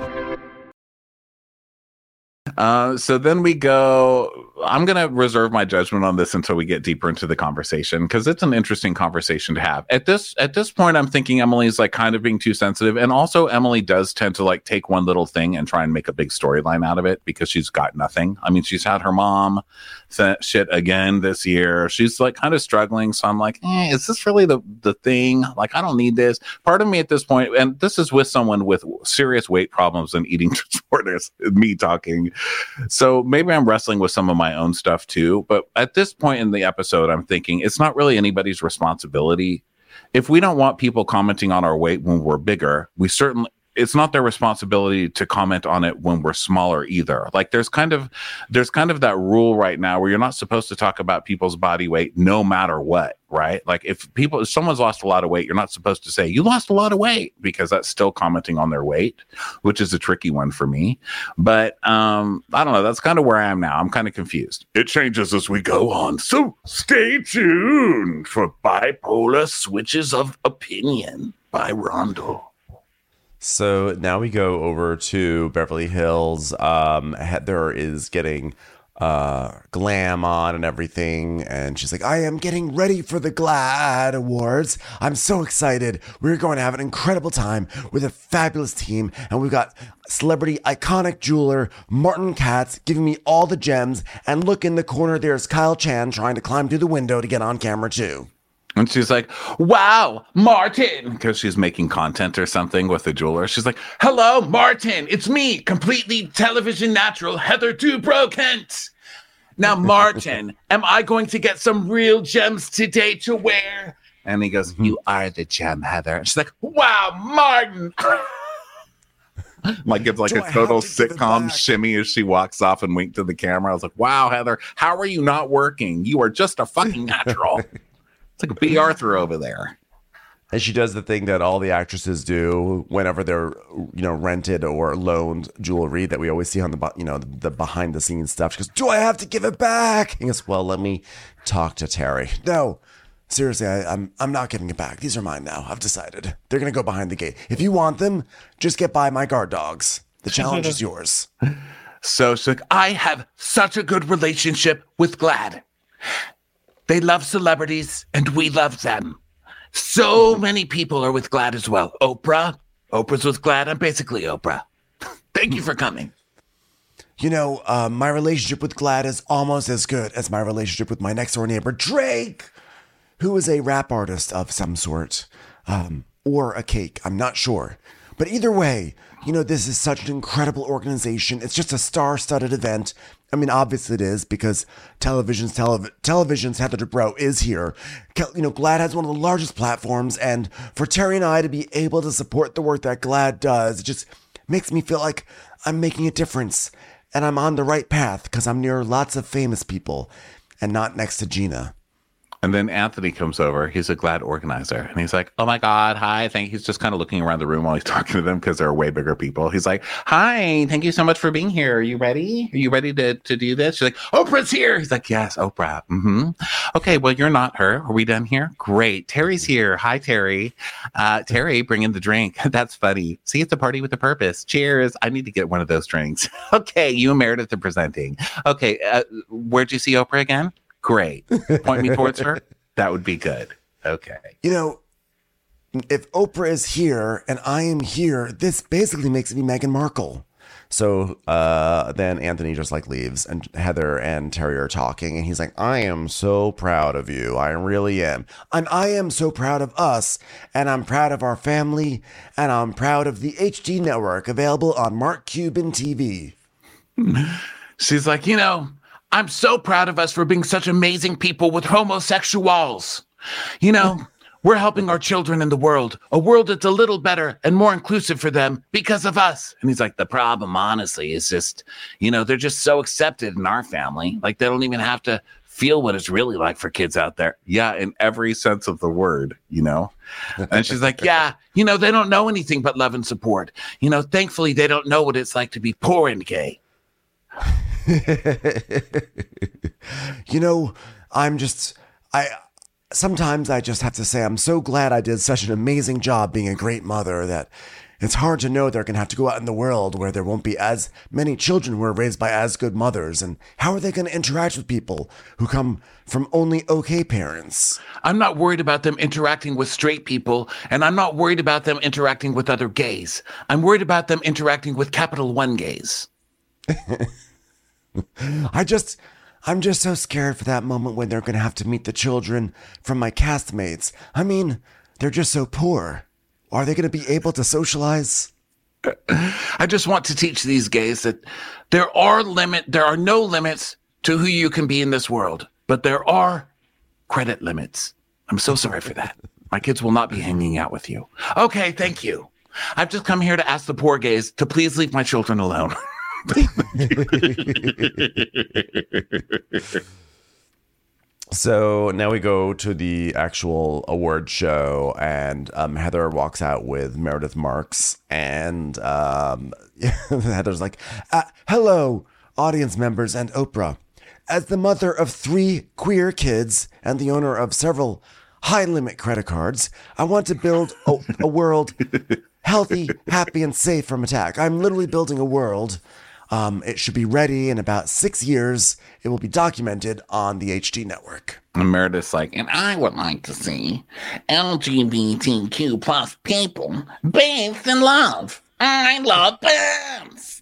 [SPEAKER 5] Uh, so then we go, I'm going to reserve my judgment on this until we get deeper into the conversation, because it's an interesting conversation to have. At this at this point, I'm thinking Emily's like kind of being too sensitive. And also Emily does tend to like take one little thing and try and make a big storyline out of it because she's got nothing. I mean, she's had her mom th- shit again this year. She's like kind of struggling. So I'm like, eh, is this really the, the thing? Like, I don't need this. Part of me at this point, and this is with someone with serious weight problems and eating disorders, me talking. So maybe I'm wrestling with some of my own stuff too. But at this point in the episode, I'm thinking it's not really anybody's responsibility. If we don't want people commenting on our weight when we're bigger, we certainly, it's not their responsibility to comment on it when we're smaller either. Like there's kind of there's kind of that rule right now where you're not supposed to talk about people's body weight no matter what, right? Like if people if someone's lost a lot of weight, you're not supposed to say you lost a lot of weight, because that's still commenting on their weight, which is a tricky one for me. But um I don't know, that's kind of where I am now. I'm kind of confused. It changes as we go on, so stay tuned for Bipolar Switches of Opinion by Rondo.
[SPEAKER 6] So now we go over to Beverly Hills. Um, Heather is getting uh, glam on and everything. And she's like, I am getting ready for the GLAAD Awards. I'm so excited. We're going to have an incredible time with a fabulous team. And we've got celebrity iconic jeweler Martin Katz giving me all the gems. And look in the corner, there's Kyle Chan trying to climb through the window to get on camera too.
[SPEAKER 5] And she's like, wow, Martin, because she's making content or something with the jeweler. She's like, hello, Martin, it's me, completely television natural, Heather Dubrow Kent. Now, Martin, am I going to get some real gems today to wear? And he goes, you are the gem, Heather. And she's like, wow, Martin. Like it's like
[SPEAKER 6] Do
[SPEAKER 5] a
[SPEAKER 6] I
[SPEAKER 5] total
[SPEAKER 6] have to give it
[SPEAKER 5] sitcom
[SPEAKER 6] back?
[SPEAKER 5] shimmy as she walks off and winked to the camera. I was like, wow, Heather, how are you not working? You are just a fucking natural. It's like a B. Arthur over there.
[SPEAKER 6] And she does the thing that all the actresses do whenever they're, you know, rented or loaned jewelry that we always see on the, bu- you know, the, the behind the scenes stuff. She goes, do I have to give it back? He goes, well, let me talk to Terry. No, seriously, I, I'm I'm not giving it back. These are mine now. I've decided. They're going to go behind the gate. If you want them, just get by my guard dogs. The challenge is yours.
[SPEAKER 5] So she's like, I have such a good relationship with GLAAD. They love celebrities, and we love them. So many people are with GLAAD as well. Oprah. Oprah's with GLAAD. I'm basically Oprah. Thank you for coming.
[SPEAKER 6] You know, uh, my relationship with GLAAD is almost as good as my relationship with my next door neighbor, Drake, who is a rap artist of some sort, um, or a cake. I'm not sure. But either way, you know, this is such an incredible organization. It's just a star-studded event. I mean, obviously it is because television's tele- television's Heather Dubrow is here. You know, GLAAD has one of the largest platforms, and for Terry and I to be able to support the work that GLAAD does, it just makes me feel like I'm making a difference, and I'm on the right path because I'm near lots of famous people and not next to Gina.
[SPEAKER 5] And then Anthony comes over. He's a GLAAD organizer. And he's like, oh, my God. Hi. Thank you. He's just kind of looking around the room while he's talking to them because they're way bigger people. He's like, hi. Thank you so much for being here. Are you ready? Are you ready to, to do this? She's like, Oprah's here. He's like, yes, Oprah. Mm-hmm. Okay, well, you're not her. Are we done here? Great. Terry's here. Hi, Terry. Uh, Terry, bring in the drink. That's funny. See, it's a party with a purpose. Cheers. I need to get one of those drinks. Okay, you and Meredith are presenting. Okay, uh, where'd you see Oprah again? Great. Point me towards her. That would be good. Okay.
[SPEAKER 6] You know, if Oprah is here and I am here, this basically makes me Meghan Markle. So uh, then Anthony just like leaves and Heather and Terry are talking and he's like, I am so proud of you. I really am. And I am so proud of us, and I'm proud of our family, and I'm proud of the H D network available on Mark Cuban T V.
[SPEAKER 5] She's like, you know, I'm so proud of us for being such amazing people with homosexuals. You know, we're helping our children in the world, a world that's a little better and more inclusive for them because of us. And he's like, the problem, honestly, is just, you know, they're just so accepted in our family. Like, they don't even have to feel what it's really like for kids out there. Yeah, in every sense of the word, you know? And she's like, yeah, you know, they don't know anything but love and support. You know, thankfully, they don't know what it's like to be poor and gay.
[SPEAKER 6] You know, I'm just, I, sometimes I just have to say, I'm so glad I did such an amazing job being a great mother that it's hard to know they're going to have to go out in the world where there won't be as many children who are raised by as good mothers. And how are they going to interact with people who come from only okay parents?
[SPEAKER 5] I'm not worried about them interacting with straight people, and I'm not worried about them interacting with other gays. I'm worried about them interacting with capital one gays.
[SPEAKER 6] I just, I'm just so scared for that moment when they're going to have to meet the children from my castmates. I mean, they're just so poor. Are they going to be able to socialize?
[SPEAKER 5] I just want to teach these gays that there are limit, there are no limits to who you can be in this world, but there are credit limits. I'm so sorry for that. My kids will not be hanging out with you. Okay, thank you. I've just come here to ask the poor gays to please leave my children alone.
[SPEAKER 6] So now we go to the actual award show, and um, Heather walks out with Meredith Marks, and um, Heather's like, uh, hello, audience members and Oprah. As the mother of three queer kids and the owner of several high-limit credit cards, I want to build a, a world healthy, happy, and safe from attack. I'm literally building a world. Um, it should be ready in about six years. It will be documented on the H D network.
[SPEAKER 7] And Meredith's like, and I would like to see L G B T Q plus people bathed in love. I love boobs.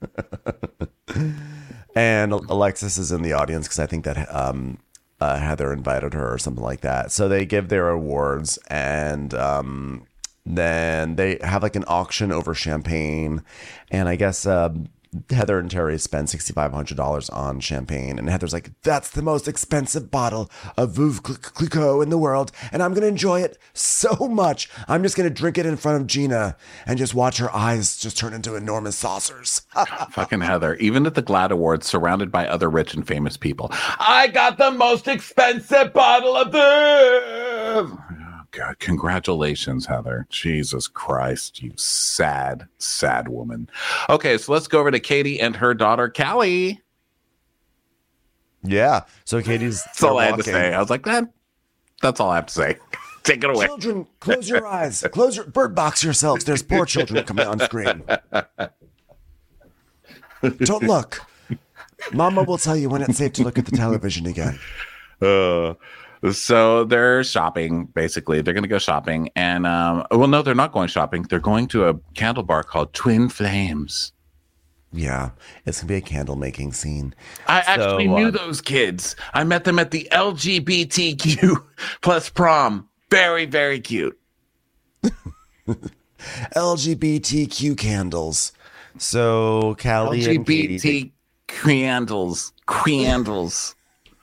[SPEAKER 6] And Alexis is in the audience because I think that um, uh, Heather invited her or something like that. So they give their awards, and um, then they have like an auction over champagne. And I guess um, Heather and Terry spend six thousand five hundred dollars on champagne. And Heather's like, that's the most expensive bottle of Veuve Clicquot in the world. And I'm going to enjoy it so much. I'm just going to drink it in front of Gina and just watch her eyes just turn into enormous saucers.
[SPEAKER 5] Fucking Heather, even at the GLAAD Awards, surrounded by other rich and famous people. I got the most expensive bottle of Veuve. God, congratulations, Heather. Jesus Christ, you sad, sad woman. Okay, so let's go over to Katie and her daughter, Callie.
[SPEAKER 6] Yeah, so Katie's...
[SPEAKER 5] That's all I had to say. I was like, that. That's all I have to say. Take it away.
[SPEAKER 6] Children, close your eyes. Close your... Bird box yourselves. There's poor children coming on screen. Don't look. Mama will tell you when it's safe to look at the television again.
[SPEAKER 5] Uh... So they're shopping, basically. They're going to go shopping. And, um, well, no, they're not going shopping. They're going to a candle bar called Twin Flames.
[SPEAKER 6] Yeah, it's going to be a candle making scene.
[SPEAKER 5] I
[SPEAKER 6] so,
[SPEAKER 5] actually knew
[SPEAKER 6] uh,
[SPEAKER 5] those kids. I met them at the L G B T Q plus prom. Very, very cute.
[SPEAKER 6] L G B T Q candles. So Callie
[SPEAKER 5] L G B T
[SPEAKER 6] and Katie...
[SPEAKER 5] candles. Candles.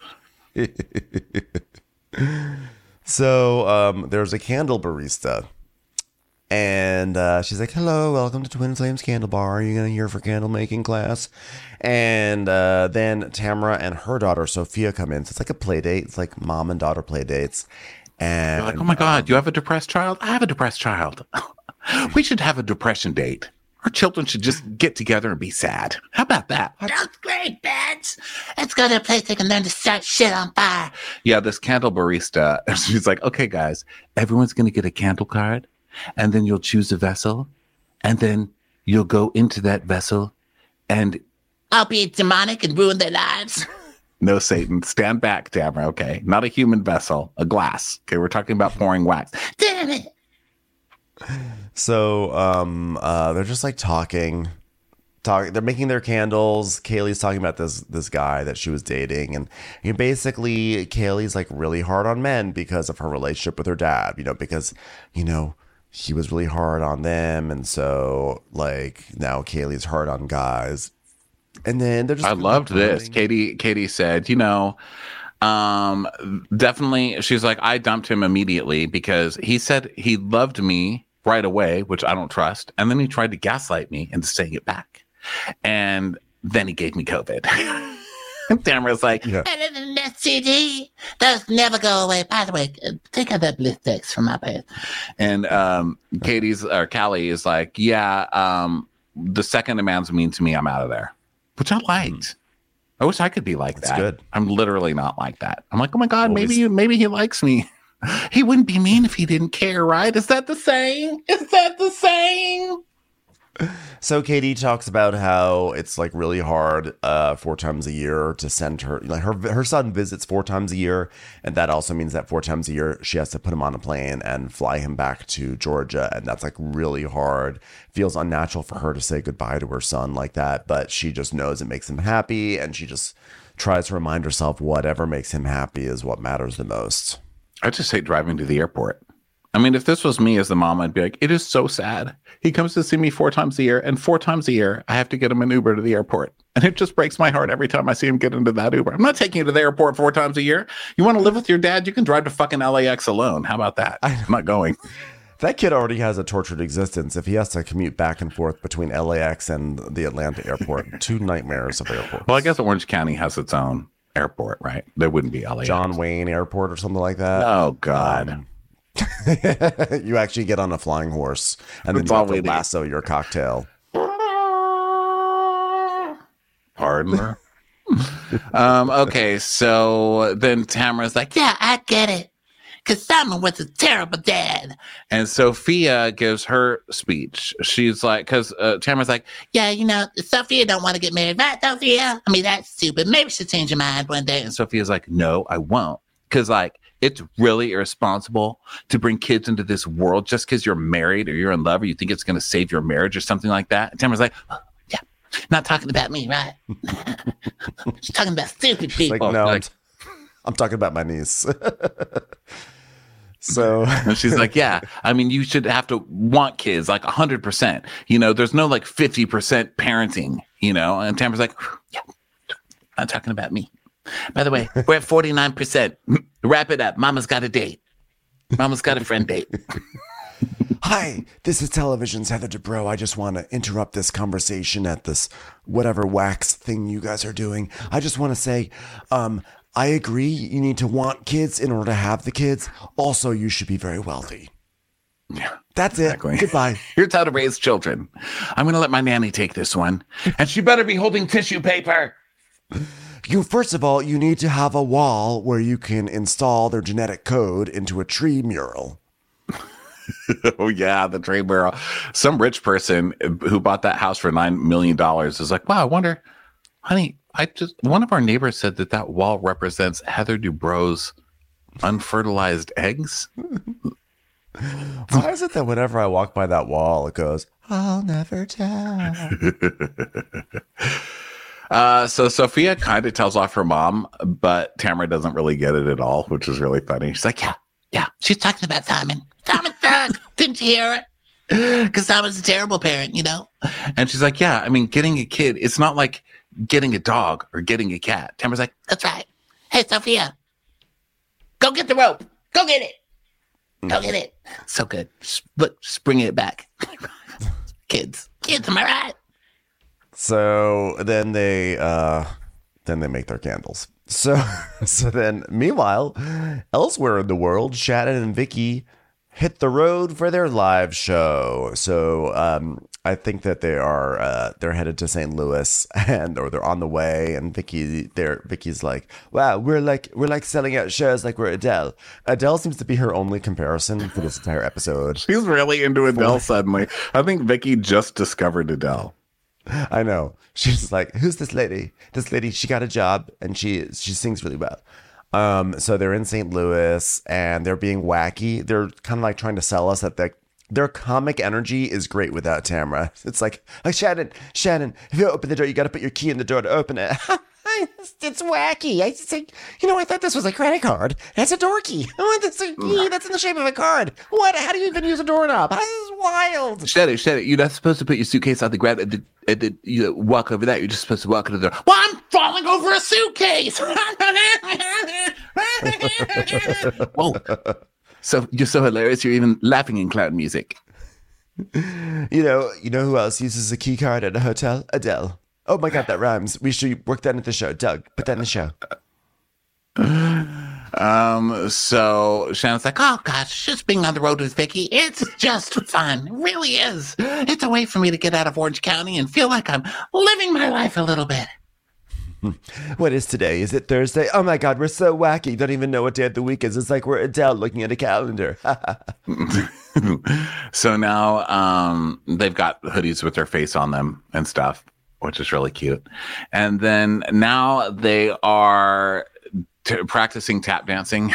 [SPEAKER 6] So um, there's a candle barista, and uh, she's like, hello, welcome to Twin Flames Candle Bar. Are you going to here for candle making class? And uh, then Tamara and her daughter, Sophia, come in. So it's like a play date. It's like mom and daughter play dates. And
[SPEAKER 5] You're like, oh my God, you have a depressed child? I have a depressed child. We should have a depression date. Our children should just get together and be sad. How about that?
[SPEAKER 7] That's great, Bets. Let's go to a place they can learn to set shit on fire.
[SPEAKER 5] Yeah, this candle barista, she's like, okay, guys, everyone's going to get a candle card, and then you'll choose a vessel, and then you'll go into that vessel, and...
[SPEAKER 7] I'll be demonic and ruin their lives.
[SPEAKER 5] No, Satan. Stand back, Tamara, okay? Not a human vessel, a glass. Okay, we're talking about pouring wax.
[SPEAKER 7] Damn it.
[SPEAKER 6] So um, uh, they're just like talking, talking. They're making their candles. Kaylee's talking about this this guy that she was dating, and you know, basically Kaylee's like really hard on men because of her relationship with her dad. You know, because you know he was really hard on them, and so like now Kaylee's hard on guys. And then they're just.
[SPEAKER 5] I loved this. Katie. Katie said, you know. Um, definitely. She's like, I dumped him immediately because he said he loved me right away, which I don't trust. And then he tried to gaslight me into saying it back. And then he gave me COVID. And Tamara's like,
[SPEAKER 7] yeah. Better than that C D. Those never go away. By the way, take out that Blistex from my bed.
[SPEAKER 5] And um, Katie's or Callie is like, yeah, um, the second a man's mean to me, I'm out of there. Which I liked. Mm. I wish I could be like
[SPEAKER 6] That's
[SPEAKER 5] that.
[SPEAKER 6] Good.
[SPEAKER 5] I'm literally not like that. I'm like, oh my God,
[SPEAKER 6] well,
[SPEAKER 5] maybe maybe he likes me. He wouldn't be mean if he didn't care, right? Is that the saying? Is that the saying?
[SPEAKER 6] So Katie talks about how it's like really hard uh, four times a year to send her, like her her son visits four times a year, and that also means that four times a year she has to put him on a plane and fly him back to Georgia, and that's like really hard. Feels unnatural for her to say goodbye to her son like that, but she just knows it makes him happy, and she just tries to remind herself whatever makes him happy is what matters the most.
[SPEAKER 5] I just hate driving to the airport. I mean, if this was me as the mom, I'd be like, it is so sad. He comes to see me four times a year, and four times a year, I have to get him an Uber to the airport. And it just breaks my heart every time I see him get into that Uber. I'm not taking you to the airport four times a year. You want to live with your dad? You can drive to fucking L A X alone. How about that? I'm not going.
[SPEAKER 6] That kid already has a tortured existence if he has to commute back and forth between L A X and the Atlanta airport. Two nightmares of airports.
[SPEAKER 5] Well, I guess Orange County has its own airport, right? There wouldn't be L A X.
[SPEAKER 6] John Wayne Airport or something like that.
[SPEAKER 5] Oh, God.
[SPEAKER 6] Um, you actually get on a flying horse and then
[SPEAKER 5] That's
[SPEAKER 6] you
[SPEAKER 5] all
[SPEAKER 6] have to
[SPEAKER 5] we
[SPEAKER 6] lasso your cocktail.
[SPEAKER 5] Pardon her. um, okay, so then Tamara's like,
[SPEAKER 7] Yeah, I get it. Because Simon was a terrible dad.
[SPEAKER 5] and Sophia gives her speech. She's like, because uh, Tamara's like,
[SPEAKER 7] Yeah, you know, Sophia don't want to get married, right, Sophia? I mean, that's stupid. Maybe she'll change her mind one day.
[SPEAKER 5] and Sophia's like, no, I won't. Because, like, it's really irresponsible to bring kids into this world just because you're married or you're in love or you think it's going to save your marriage or something like that. And Tamara's like,
[SPEAKER 7] oh, yeah, not talking about me, right? She's talking about stupid people.
[SPEAKER 6] Like, no,
[SPEAKER 5] like,
[SPEAKER 6] I'm, I'm talking about my niece. So
[SPEAKER 5] and she's like, yeah, I mean, you should have to want kids like one hundred percent. You know, there's no like fifty percent parenting, you know? And Tamara's like, yeah, not talking about me. By the way, we're at forty-nine percent. Wrap it up. Mama's got a date. Mama's got a friend date.
[SPEAKER 6] Hi, this is Television's Heather Dubrow. I just want to interrupt this conversation at this whatever wax thing you guys are doing. I just want to say, um, I agree you need to want kids in order to have the kids. Also, you should be very wealthy.
[SPEAKER 5] Yeah.
[SPEAKER 6] That's
[SPEAKER 5] Exactly.
[SPEAKER 6] it. Goodbye.
[SPEAKER 5] Here's how to raise children. I'm going to let my nanny take this one. And she better be holding tissue paper.
[SPEAKER 6] You, first of all, you need to have a wall where you can install their genetic code into a tree mural.
[SPEAKER 5] Oh, yeah, the tree mural. Some rich person who bought that house for nine million dollars is like, wow, I wonder, honey, I just, one of our neighbors said that that wall represents Heather Dubrow's unfertilized eggs.
[SPEAKER 6] Why is it that whenever I walk by that wall, it goes, I'll never tell?
[SPEAKER 5] uh, so Sophia kind of tells off her mom, but Tamara doesn't really get it at all, which is really funny. She's like, yeah,
[SPEAKER 7] Yeah, she's talking about Simon. Simon sucks. Didn't you hear it? Because Simon's a terrible parent, you know?
[SPEAKER 5] and she's like, yeah, I mean, getting a kid, it's not like getting a dog or getting a cat. Tamara's like,
[SPEAKER 7] That's right. Hey, Sophia, go get the rope. Go get it. Go get it.
[SPEAKER 5] so good. Just, look, just bring it back.
[SPEAKER 7] Kids. Kids, am I right?
[SPEAKER 6] So then they uh then they make their candles. So so then meanwhile, elsewhere in the world, Shannon and Vicky hit the road for their live show. So um I think that they are uh they're headed to Saint Louis and or they're on the way, and Vicky they're Vicky's like, wow, we're like we're like selling out shows like we're Adele. Adele seems to be her only comparison for this entire episode.
[SPEAKER 5] She's really into Adele suddenly. I think Vicky just discovered Adele.
[SPEAKER 6] I know. She's like, who's this lady? This lady, she got a job and she she sings really well. Um, so they're in Saint Louis and they're being wacky. They're kind of like trying to sell us that their their comic energy is great without Tamara. It's like, like Shannon, Shannon, if you open the door, you got to put your key in the door to open it. it's, it's wacky. I just like, you know, I thought this was a credit card. That's a door key. Oh, that's a key. That's in the shape of a card. What? How do you even use a doorknob? This is wild.
[SPEAKER 5] Shed it, shed it. You're not supposed to put your suitcase on the ground and, and, and you walk over that. You're just supposed to walk into the door.
[SPEAKER 7] Well, I'm falling over a suitcase.
[SPEAKER 5] Whoa. So you're so hilarious. You're even laughing in clown music.
[SPEAKER 6] You know, you know who else uses a key card at a hotel? Adele. Oh my God, that rhymes. We should work that into the show. Doug, put that in the show.
[SPEAKER 5] Um. So Shannon's like,
[SPEAKER 7] Oh gosh, just being on the road with Vicky, it's just fun. It really is. It's a way for me to get out of Orange County and feel like I'm living my life a little bit.
[SPEAKER 6] What is today? Is it Thursday? Oh my God, we're so wacky. Don't even know what day of the week is. It's like we're Adele looking at a calendar.
[SPEAKER 5] so now um they've got hoodies with their face on them and stuff, which is really cute. And then now they are t- practicing tap dancing.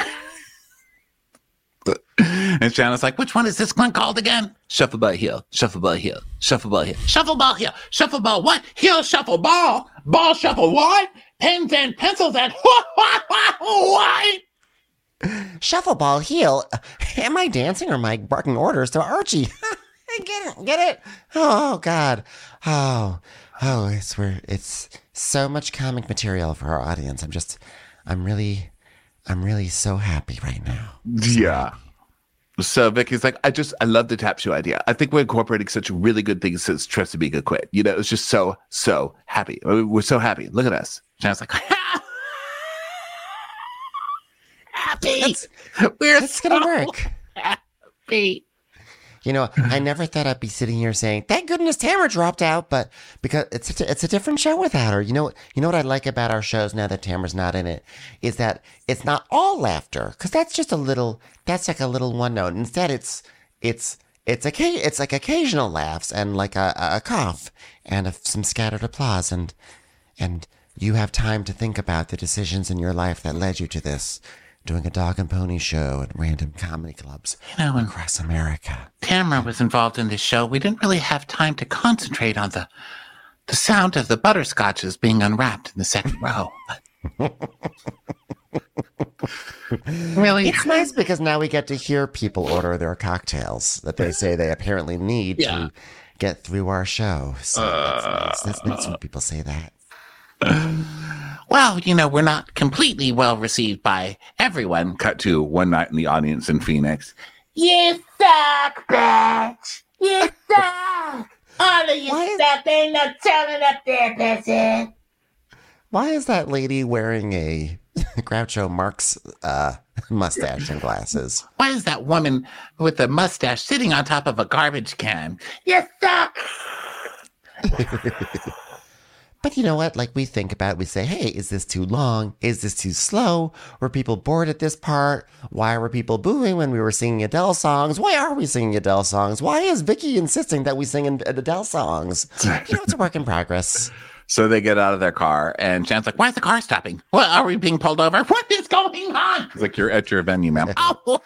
[SPEAKER 5] And Shannon's like, which one is this one called again? Shuffle ball heel, shuffle ball heel, shuffle ball heel.
[SPEAKER 7] Shuffle ball here, shuffle ball what? Heel shuffle ball, ball shuffle what? Pens and pencils and what? What? What? What?
[SPEAKER 6] Shuffle ball heel. Am I dancing or am I barking orders to Archie? Get it, get it. Oh God. Oh, oh, it's we're it's so much comic material for our audience. I'm just, I'm really, I'm really so happy right now.
[SPEAKER 5] Yeah.
[SPEAKER 14] So Vicky's like, I just, I love the tap show idea. I think we're incorporating such really good things since Chesapeake quit. You know, it's just so, so happy. We're so happy. Look at us. Shannon's like,
[SPEAKER 7] happy.
[SPEAKER 6] That's,
[SPEAKER 7] We're
[SPEAKER 6] that's
[SPEAKER 7] so
[SPEAKER 6] gonna work.
[SPEAKER 7] happy.
[SPEAKER 6] You know, I never thought I'd be sitting here saying, "Thank goodness Tamara dropped out," but because it's a, it's a different show without her. You know, you know what I like about our shows now that Tamara's not in it is that it's not all laughter, because that's just a little. That's like a little one note. Instead, it's it's it's okay. It's like occasional laughs and like a, a cough and a, some scattered applause, and and you have time to think about the decisions in your life that led you to this. Doing a dog and pony show at random comedy clubs
[SPEAKER 7] you know,
[SPEAKER 6] across America.
[SPEAKER 7] Tamara was involved in this show. We didn't really have time to concentrate on the the sound of the butterscotches being unwrapped in the second row. Really,
[SPEAKER 6] it's nice because now we get to hear people order their cocktails that they say they apparently need yeah. to get through our show. So uh, that's nice. That's nice when people say that.
[SPEAKER 7] Well, you know, we're not completely well received by everyone.
[SPEAKER 5] Cut to one night in the audience in Phoenix.
[SPEAKER 7] You suck, bitch! You suck! All of you Why suck, is... ain't no telling up there, peasant.
[SPEAKER 6] Why is that lady wearing a Groucho Marx uh, mustache and glasses?
[SPEAKER 7] Why is that woman with a mustache sitting on top of a garbage can? You suck!
[SPEAKER 6] But you know what? Like we think about it, we say, hey, is this too long? Is this too slow? Were people bored at this part? Why were people booing when we were singing Adele songs? Why are we singing Adele songs? Why is Vicky insisting that we sing Adele songs? You know, it's a work in progress.
[SPEAKER 5] So they get out of their car, and Shannon's like,
[SPEAKER 7] why is the car stopping? What, are we being pulled over? What is going on?
[SPEAKER 5] It's like, you're at your venue, ma'am.
[SPEAKER 7] Oh.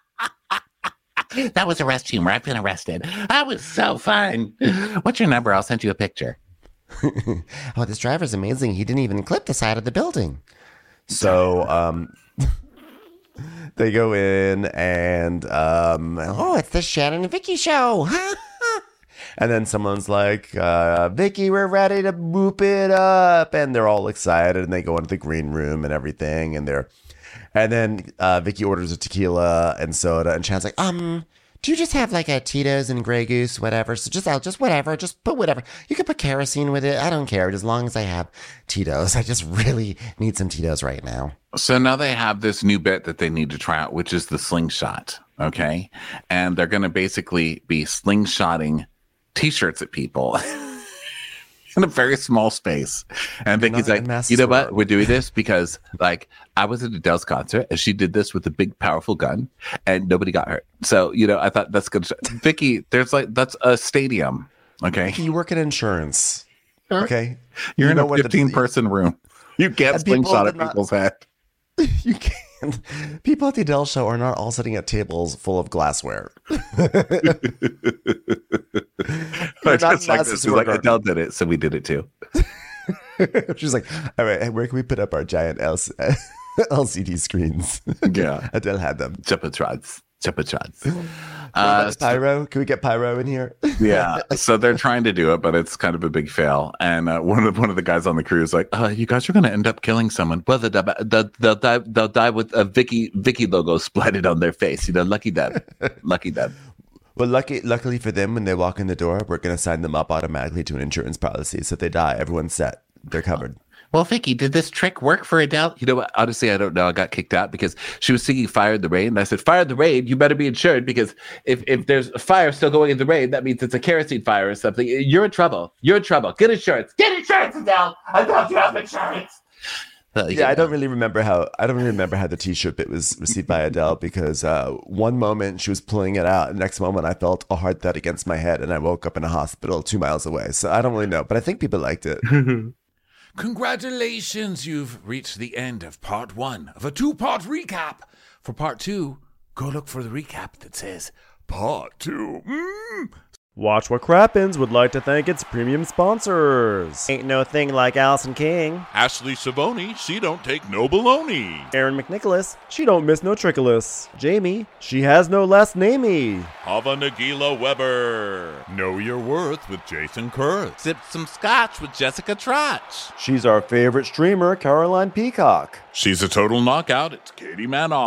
[SPEAKER 7] That was arrest humor. I've been arrested. That was so fun. What's your number? I'll send you a picture.
[SPEAKER 6] Oh, this driver's amazing. He didn't even clip the side of the building. So um, they go in and, um, oh, it's the Shannon and Vicky show. And then someone's like, uh, Vicky, we're ready to boop it up. And they're all excited and they go into the green room and everything. And they're, and then uh, Vicky orders a tequila and soda. And Shannon's like, um... do you just have like a Tito's and Grey Goose, whatever? So just, I'll just whatever, just put whatever. You could put kerosene with it. I don't care. As long as I have Tito's. I just really need some Tito's right now.
[SPEAKER 5] So now they have this new bit that they need to try out, which is the slingshot. Okay. And they're going to basically be slingshotting t-shirts at people in a very small space. And Vicky's like, you know what? We're doing this because like I was at Adele's concert and she did this with a big, powerful gun and nobody got hurt. So, you know, I thought that's good. Vicky, there's like, that's a stadium. Okay.
[SPEAKER 6] You work in insurance. Okay.
[SPEAKER 5] You're you in a fifteen person room. You can't slingshot at people's head.
[SPEAKER 6] You can't. People at the Adele show are not all sitting at tables full of glassware.
[SPEAKER 5] I just like this. She's like, Adele did it, so we did it too.
[SPEAKER 6] She's like, all right, where can we put up our giant L C D screens?
[SPEAKER 5] Yeah.
[SPEAKER 6] Adele had them.
[SPEAKER 5] Chuppatrods. Chuppatrods.
[SPEAKER 6] Uh, pyro? Can we get pyro in here?
[SPEAKER 5] Yeah. So they're trying to do it, but it's kind of a big fail. And uh, one of the, one of the guys on the crew is like, uh, "You guys are going to end up killing someone. Well, they'll, they'll, they'll die. They'll die with a Vicky Vicky logo splatted on their face. You know, lucky them. Lucky them."
[SPEAKER 6] Well, lucky, luckily for them, when they walk in the door, we're going to sign them up automatically to an insurance policy. So if they die, everyone's set. They're covered.
[SPEAKER 7] Well, Vicky, did this trick work for Adele?
[SPEAKER 5] You know what? Honestly, I don't know. I got kicked out because she was singing Fire in the Rain. And I said, Fire in the Rain, you better be insured because if, if there's a fire still going in the rain, that means it's a kerosene fire or something. You're in trouble. You're in trouble. Get insurance. Get insurance, Adele. I thought you have insurance.
[SPEAKER 6] Uh, yeah, I don't really remember how I don't really remember how the T-shirt bit was received by Adele because uh, one moment she was pulling it out, and the next moment I felt a hard thud against my head, and I woke up in a hospital two miles away. So I don't really know, but I think people liked it.
[SPEAKER 15] Congratulations, you've reached the end of part one of a two-part recap. For part two, go look for the recap that says part two. Mm.
[SPEAKER 16] Watch What Crappens would like to thank its premium sponsors. Ain't No Thing Like Allison King.
[SPEAKER 17] Ashley Savoni, she don't take no baloney.
[SPEAKER 16] Aaron McNicholas, she don't miss no trickolas. Jamie, she has no last namey.
[SPEAKER 17] Hava Nagila Weber. Know Your Worth with Jason Kurth.
[SPEAKER 7] Sip some scotch with Jessica Trotch.
[SPEAKER 16] She's our favorite streamer, Caroline Peacock.
[SPEAKER 17] She's a total knockout. It's Katie Manock.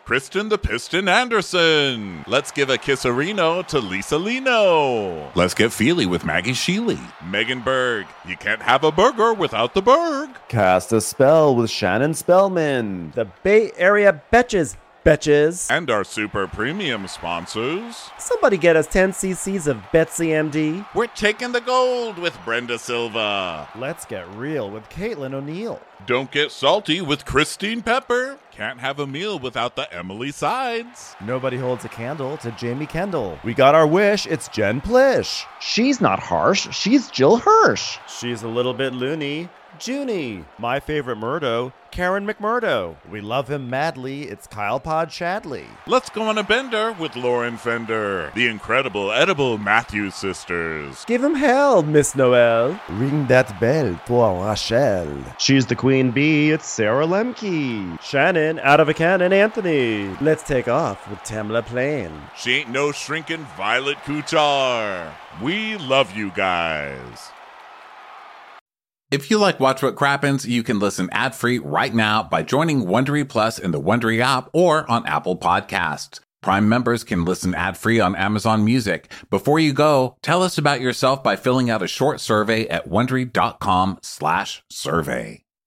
[SPEAKER 17] Kristen the Piston Anderson. Let's give a kisserino to Lisa Lino.
[SPEAKER 5] Let's get feely with Maggie Sheely.
[SPEAKER 17] Megan Berg. You can't have a burger without the Berg.
[SPEAKER 16] Cast a spell with Shannon Spellman. The Bay Area Betches. Betches.
[SPEAKER 17] And our super premium sponsors.
[SPEAKER 16] Somebody get us ten cc's of Betsy M D.
[SPEAKER 17] We're taking the gold with Brenda Silva.
[SPEAKER 16] Let's get real with Caitlin O'Neill.
[SPEAKER 17] Don't get salty with Christine Pepper. Can't have a meal without the Emily Sides.
[SPEAKER 16] Nobody holds a candle to Jamie Kendall. We got our wish. It's Jen Plish.
[SPEAKER 18] She's not harsh. She's Jill Hirsch.
[SPEAKER 16] She's a little bit loony. Junie. My favorite Murdo, Karen McMurdo. We love him madly. It's Kyle Pod Shadley.
[SPEAKER 17] Let's go on a bender with Lauren Fender. The incredible edible Matthews sisters.
[SPEAKER 16] Give him hell, Miss Noel. Ring that bell for Rachel.
[SPEAKER 18] She's the queen bee. It's Sarah Lemke.
[SPEAKER 16] Shannon, out of a cannon, Anthony. Let's take off with Tamla Plain.
[SPEAKER 17] She ain't no shrinking Violet Kuchar. We love you guys.
[SPEAKER 5] If you like Watch What Crappens, you can listen ad-free right now by joining Wondery Plus in the Wondery app or on Apple Podcasts. Prime members can listen ad-free on Amazon Music. Before you go, tell us about yourself by filling out a short survey at Wondery dot com slash survey.